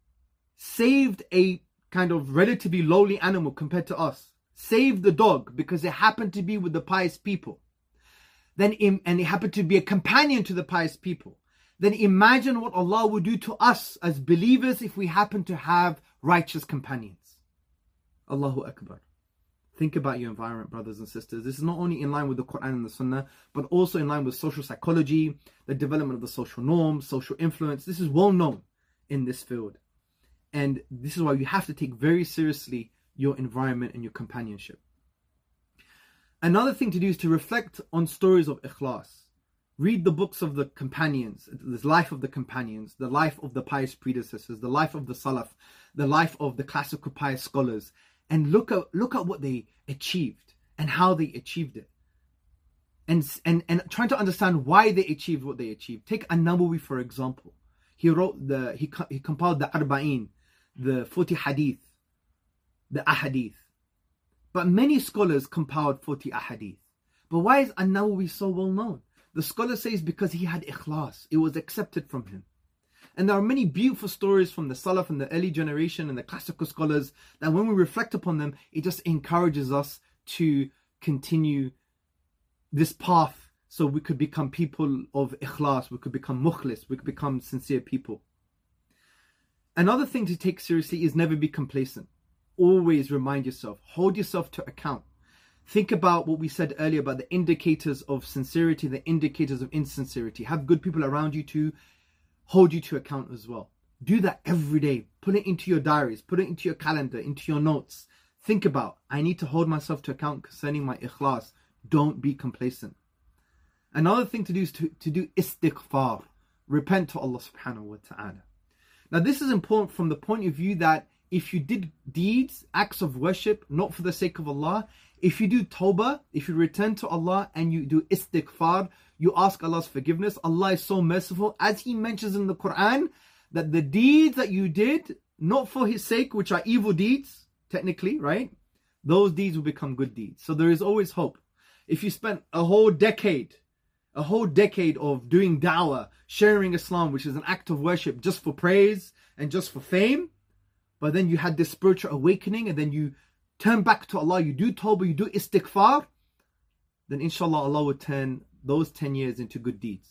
Speaker 1: saved a kind of relatively lowly animal compared to us, saved the dog because it happened to be with the pious people, then im- and it happened to be a companion to the pious people, then imagine what Allah would do to us as believers if we happen to have righteous companions. Allahu Akbar. Think about your environment, brothers and sisters. This is not only in line with the Quran and the Sunnah, but also in line with social psychology, the development of the social norms, social influence. This is well known in this field. And this is why you have to take very seriously your environment and your companionship. Another thing to do is to reflect on stories of ikhlas. Read the books of the companions, the life of the companions, the life of the pious predecessors, the life of the Salaf, the life of the classical pious scholars, and look at look at what they achieved and how they achieved it. And, and, and trying to understand why they achieved what they achieved. Take An-Nawawi, for example. He wrote the he, he compiled the Arba'in, the forty hadith, the ahadith. But many scholars compiled forty ahadith. But why is An-Nawawi so well known? The scholar says because he had ikhlas. It was accepted from him. And there are many beautiful stories from the Salaf and the early generation and the classical scholars that when we reflect upon them, it just encourages us to continue this path so we could become people of ikhlas, we could become mukhlis, we could become sincere people. Another thing to take seriously is never be complacent. Always remind yourself, hold yourself to account. Think about what we said earlier about the indicators of sincerity, the indicators of insincerity. Have good people around you to hold you to account as well. Do that every day. Put it into your diaries, put it into your calendar, into your notes. Think about, I need to hold myself to account concerning my ikhlas. Don't be complacent. Another thing to do is to, to do istighfar. Repent to Allah subhanahu wa ta'ala. Now this is important from the point of view that if you did deeds, acts of worship, not for the sake of Allah, if you do tawbah, if you return to Allah and you do istighfar, you ask Allah's forgiveness, Allah is so merciful, as He mentions in the Quran, that the deeds that you did, not for His sake, which are evil deeds, technically, right? Those deeds will become good deeds. So there is always hope. If you spent a whole decade, a whole decade of doing da'wah, sharing Islam, which is an act of worship just for praise and just for fame, but then you had this spiritual awakening and then you turn back to Allah, you do tawbah, you do istighfar, then inshallah Allah will turn those ten years into good deeds.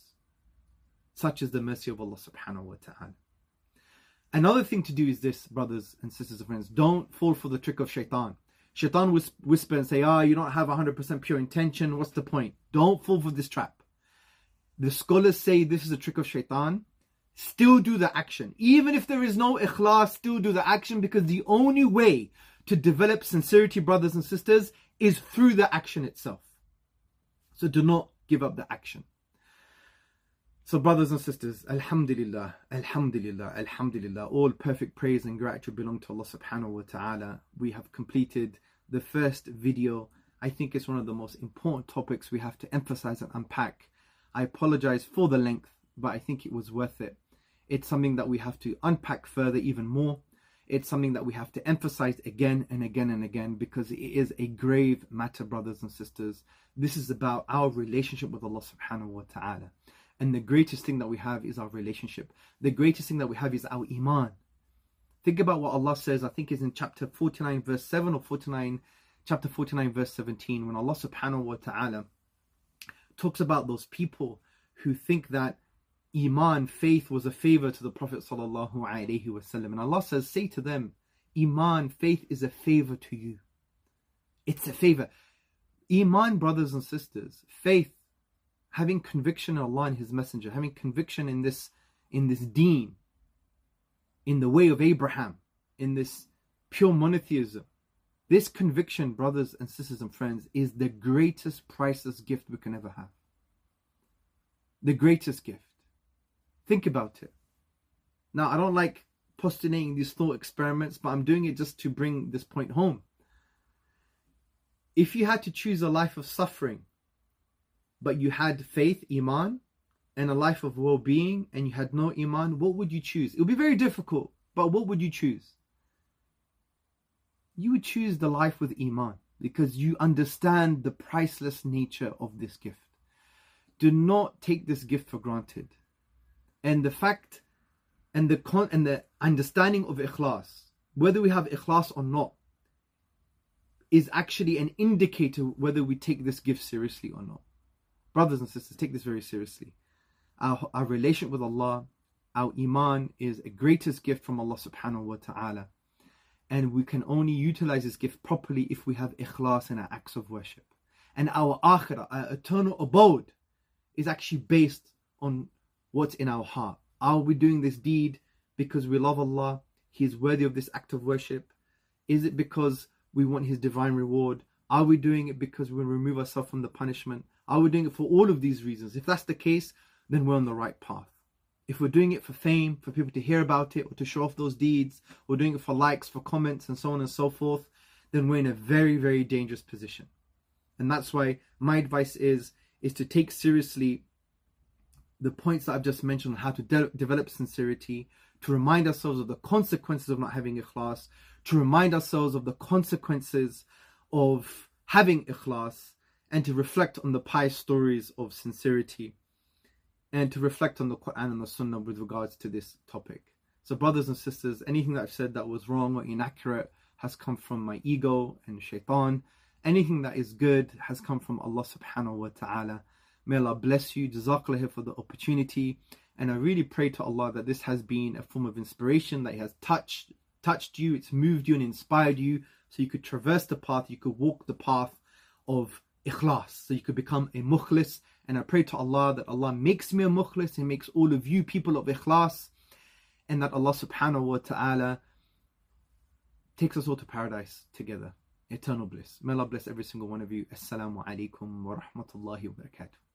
Speaker 1: Such is the mercy of Allah subhanahu wa ta'ala. Another thing to do is this, brothers and sisters and friends, don't fall for the trick of shaitan. Shaitan will whisper and say, ah, oh, you don't have one hundred percent pure intention, what's the point? Don't fall for this trap. The scholars say this is a trick of shaitan. Still do the action. Even if there is no ikhlas, still do the action, because the only way to develop sincerity, brothers and sisters, is through the action itself. So do not give up the action. So brothers and sisters, alhamdulillah, alhamdulillah, alhamdulillah, all perfect praise and gratitude belong to Allah subhanahu wa ta'ala. We have completed the first video. I think it's one of the most important topics we have to emphasize and unpack. I apologize for the length, but I think it was worth it. It's something that we have to unpack further even more. It's something that we have to emphasize again and again and again, because it is a grave matter, brothers and sisters. This is about our relationship with Allah subhanahu wa ta'ala. And the greatest thing that we have is our relationship. The greatest thing that we have is our iman. Think about what Allah says, I think is in chapter forty-nine verse seven or forty-nine, chapter forty-nine verse seventeen, when Allah subhanahu wa ta'ala talks about those people who think that Iman, faith, was a favor to the Prophet sallallahu alaihi wasallam. And Allah says, say to them, Iman, faith is a favor to you. It's a favor. Iman, brothers and sisters, faith, having conviction in Allah and His Messenger, having conviction in this, in this deen, in the way of Abraham, in this pure monotheism. This conviction, brothers and sisters and friends, is the greatest priceless gift we can ever have. The greatest gift. Think about it. Now, I don't like postulating these thought experiments, but I'm doing it just to bring this point home. If you had to choose a life of suffering, but you had faith, Iman, and a life of well-being, and you had no Iman, what would you choose? It would be very difficult, but what would you choose? You would choose the life with Iman, because you understand the priceless nature of this gift. Do not take this gift for granted. And the fact and the con and the understanding of ikhlas, whether we have ikhlas or not, is actually an indicator whether we take this gift seriously or not. Brothers and sisters, take this very seriously. Our, our relationship with Allah, our Iman, is a greatest gift from Allah subhanahu wa ta'ala. And we can only utilize this gift properly if we have ikhlas in our acts of worship. And our akhirah, our eternal abode, is actually based on what's in our heart. Are we doing this deed because we love Allah? He is worthy of this act of worship. Is it because we want His divine reward? Are we doing it because we remove ourselves from the punishment? Are we doing it for all of these reasons? If that's the case, then we're on the right path. If we're doing it for fame, for people to hear about it, or to show off those deeds, or doing it for likes, for comments, and so on and so forth, then we're in a very, very dangerous position. And that's why my advice is, is to take seriously the points that I've just mentioned on how to de- develop sincerity, to remind ourselves of the consequences of not having ikhlas, to remind ourselves of the consequences of having ikhlas, and to reflect on the pious stories of sincerity, and to reflect on the Quran and the Sunnah with regards to this topic. So brothers and sisters, anything that I've said that was wrong or inaccurate has come from my ego and shaitan. Anything that is good has come from Allah subhanahu wa ta'ala. May Allah bless you. Jazakallah for the opportunity. And I really pray to Allah that this has been a form of inspiration, that He has touched touched you, it's moved you and inspired you, so you could traverse the path, you could walk the path of ikhlas, so you could become a mukhlis. And I pray to Allah that Allah makes me a mukhlis, and makes all of you people of ikhlas, and that Allah subhanahu wa ta'ala takes us all to paradise together, eternal bliss. May Allah bless every single one of you. Assalamu alaikum wa rahmatullahi wa barakatuh.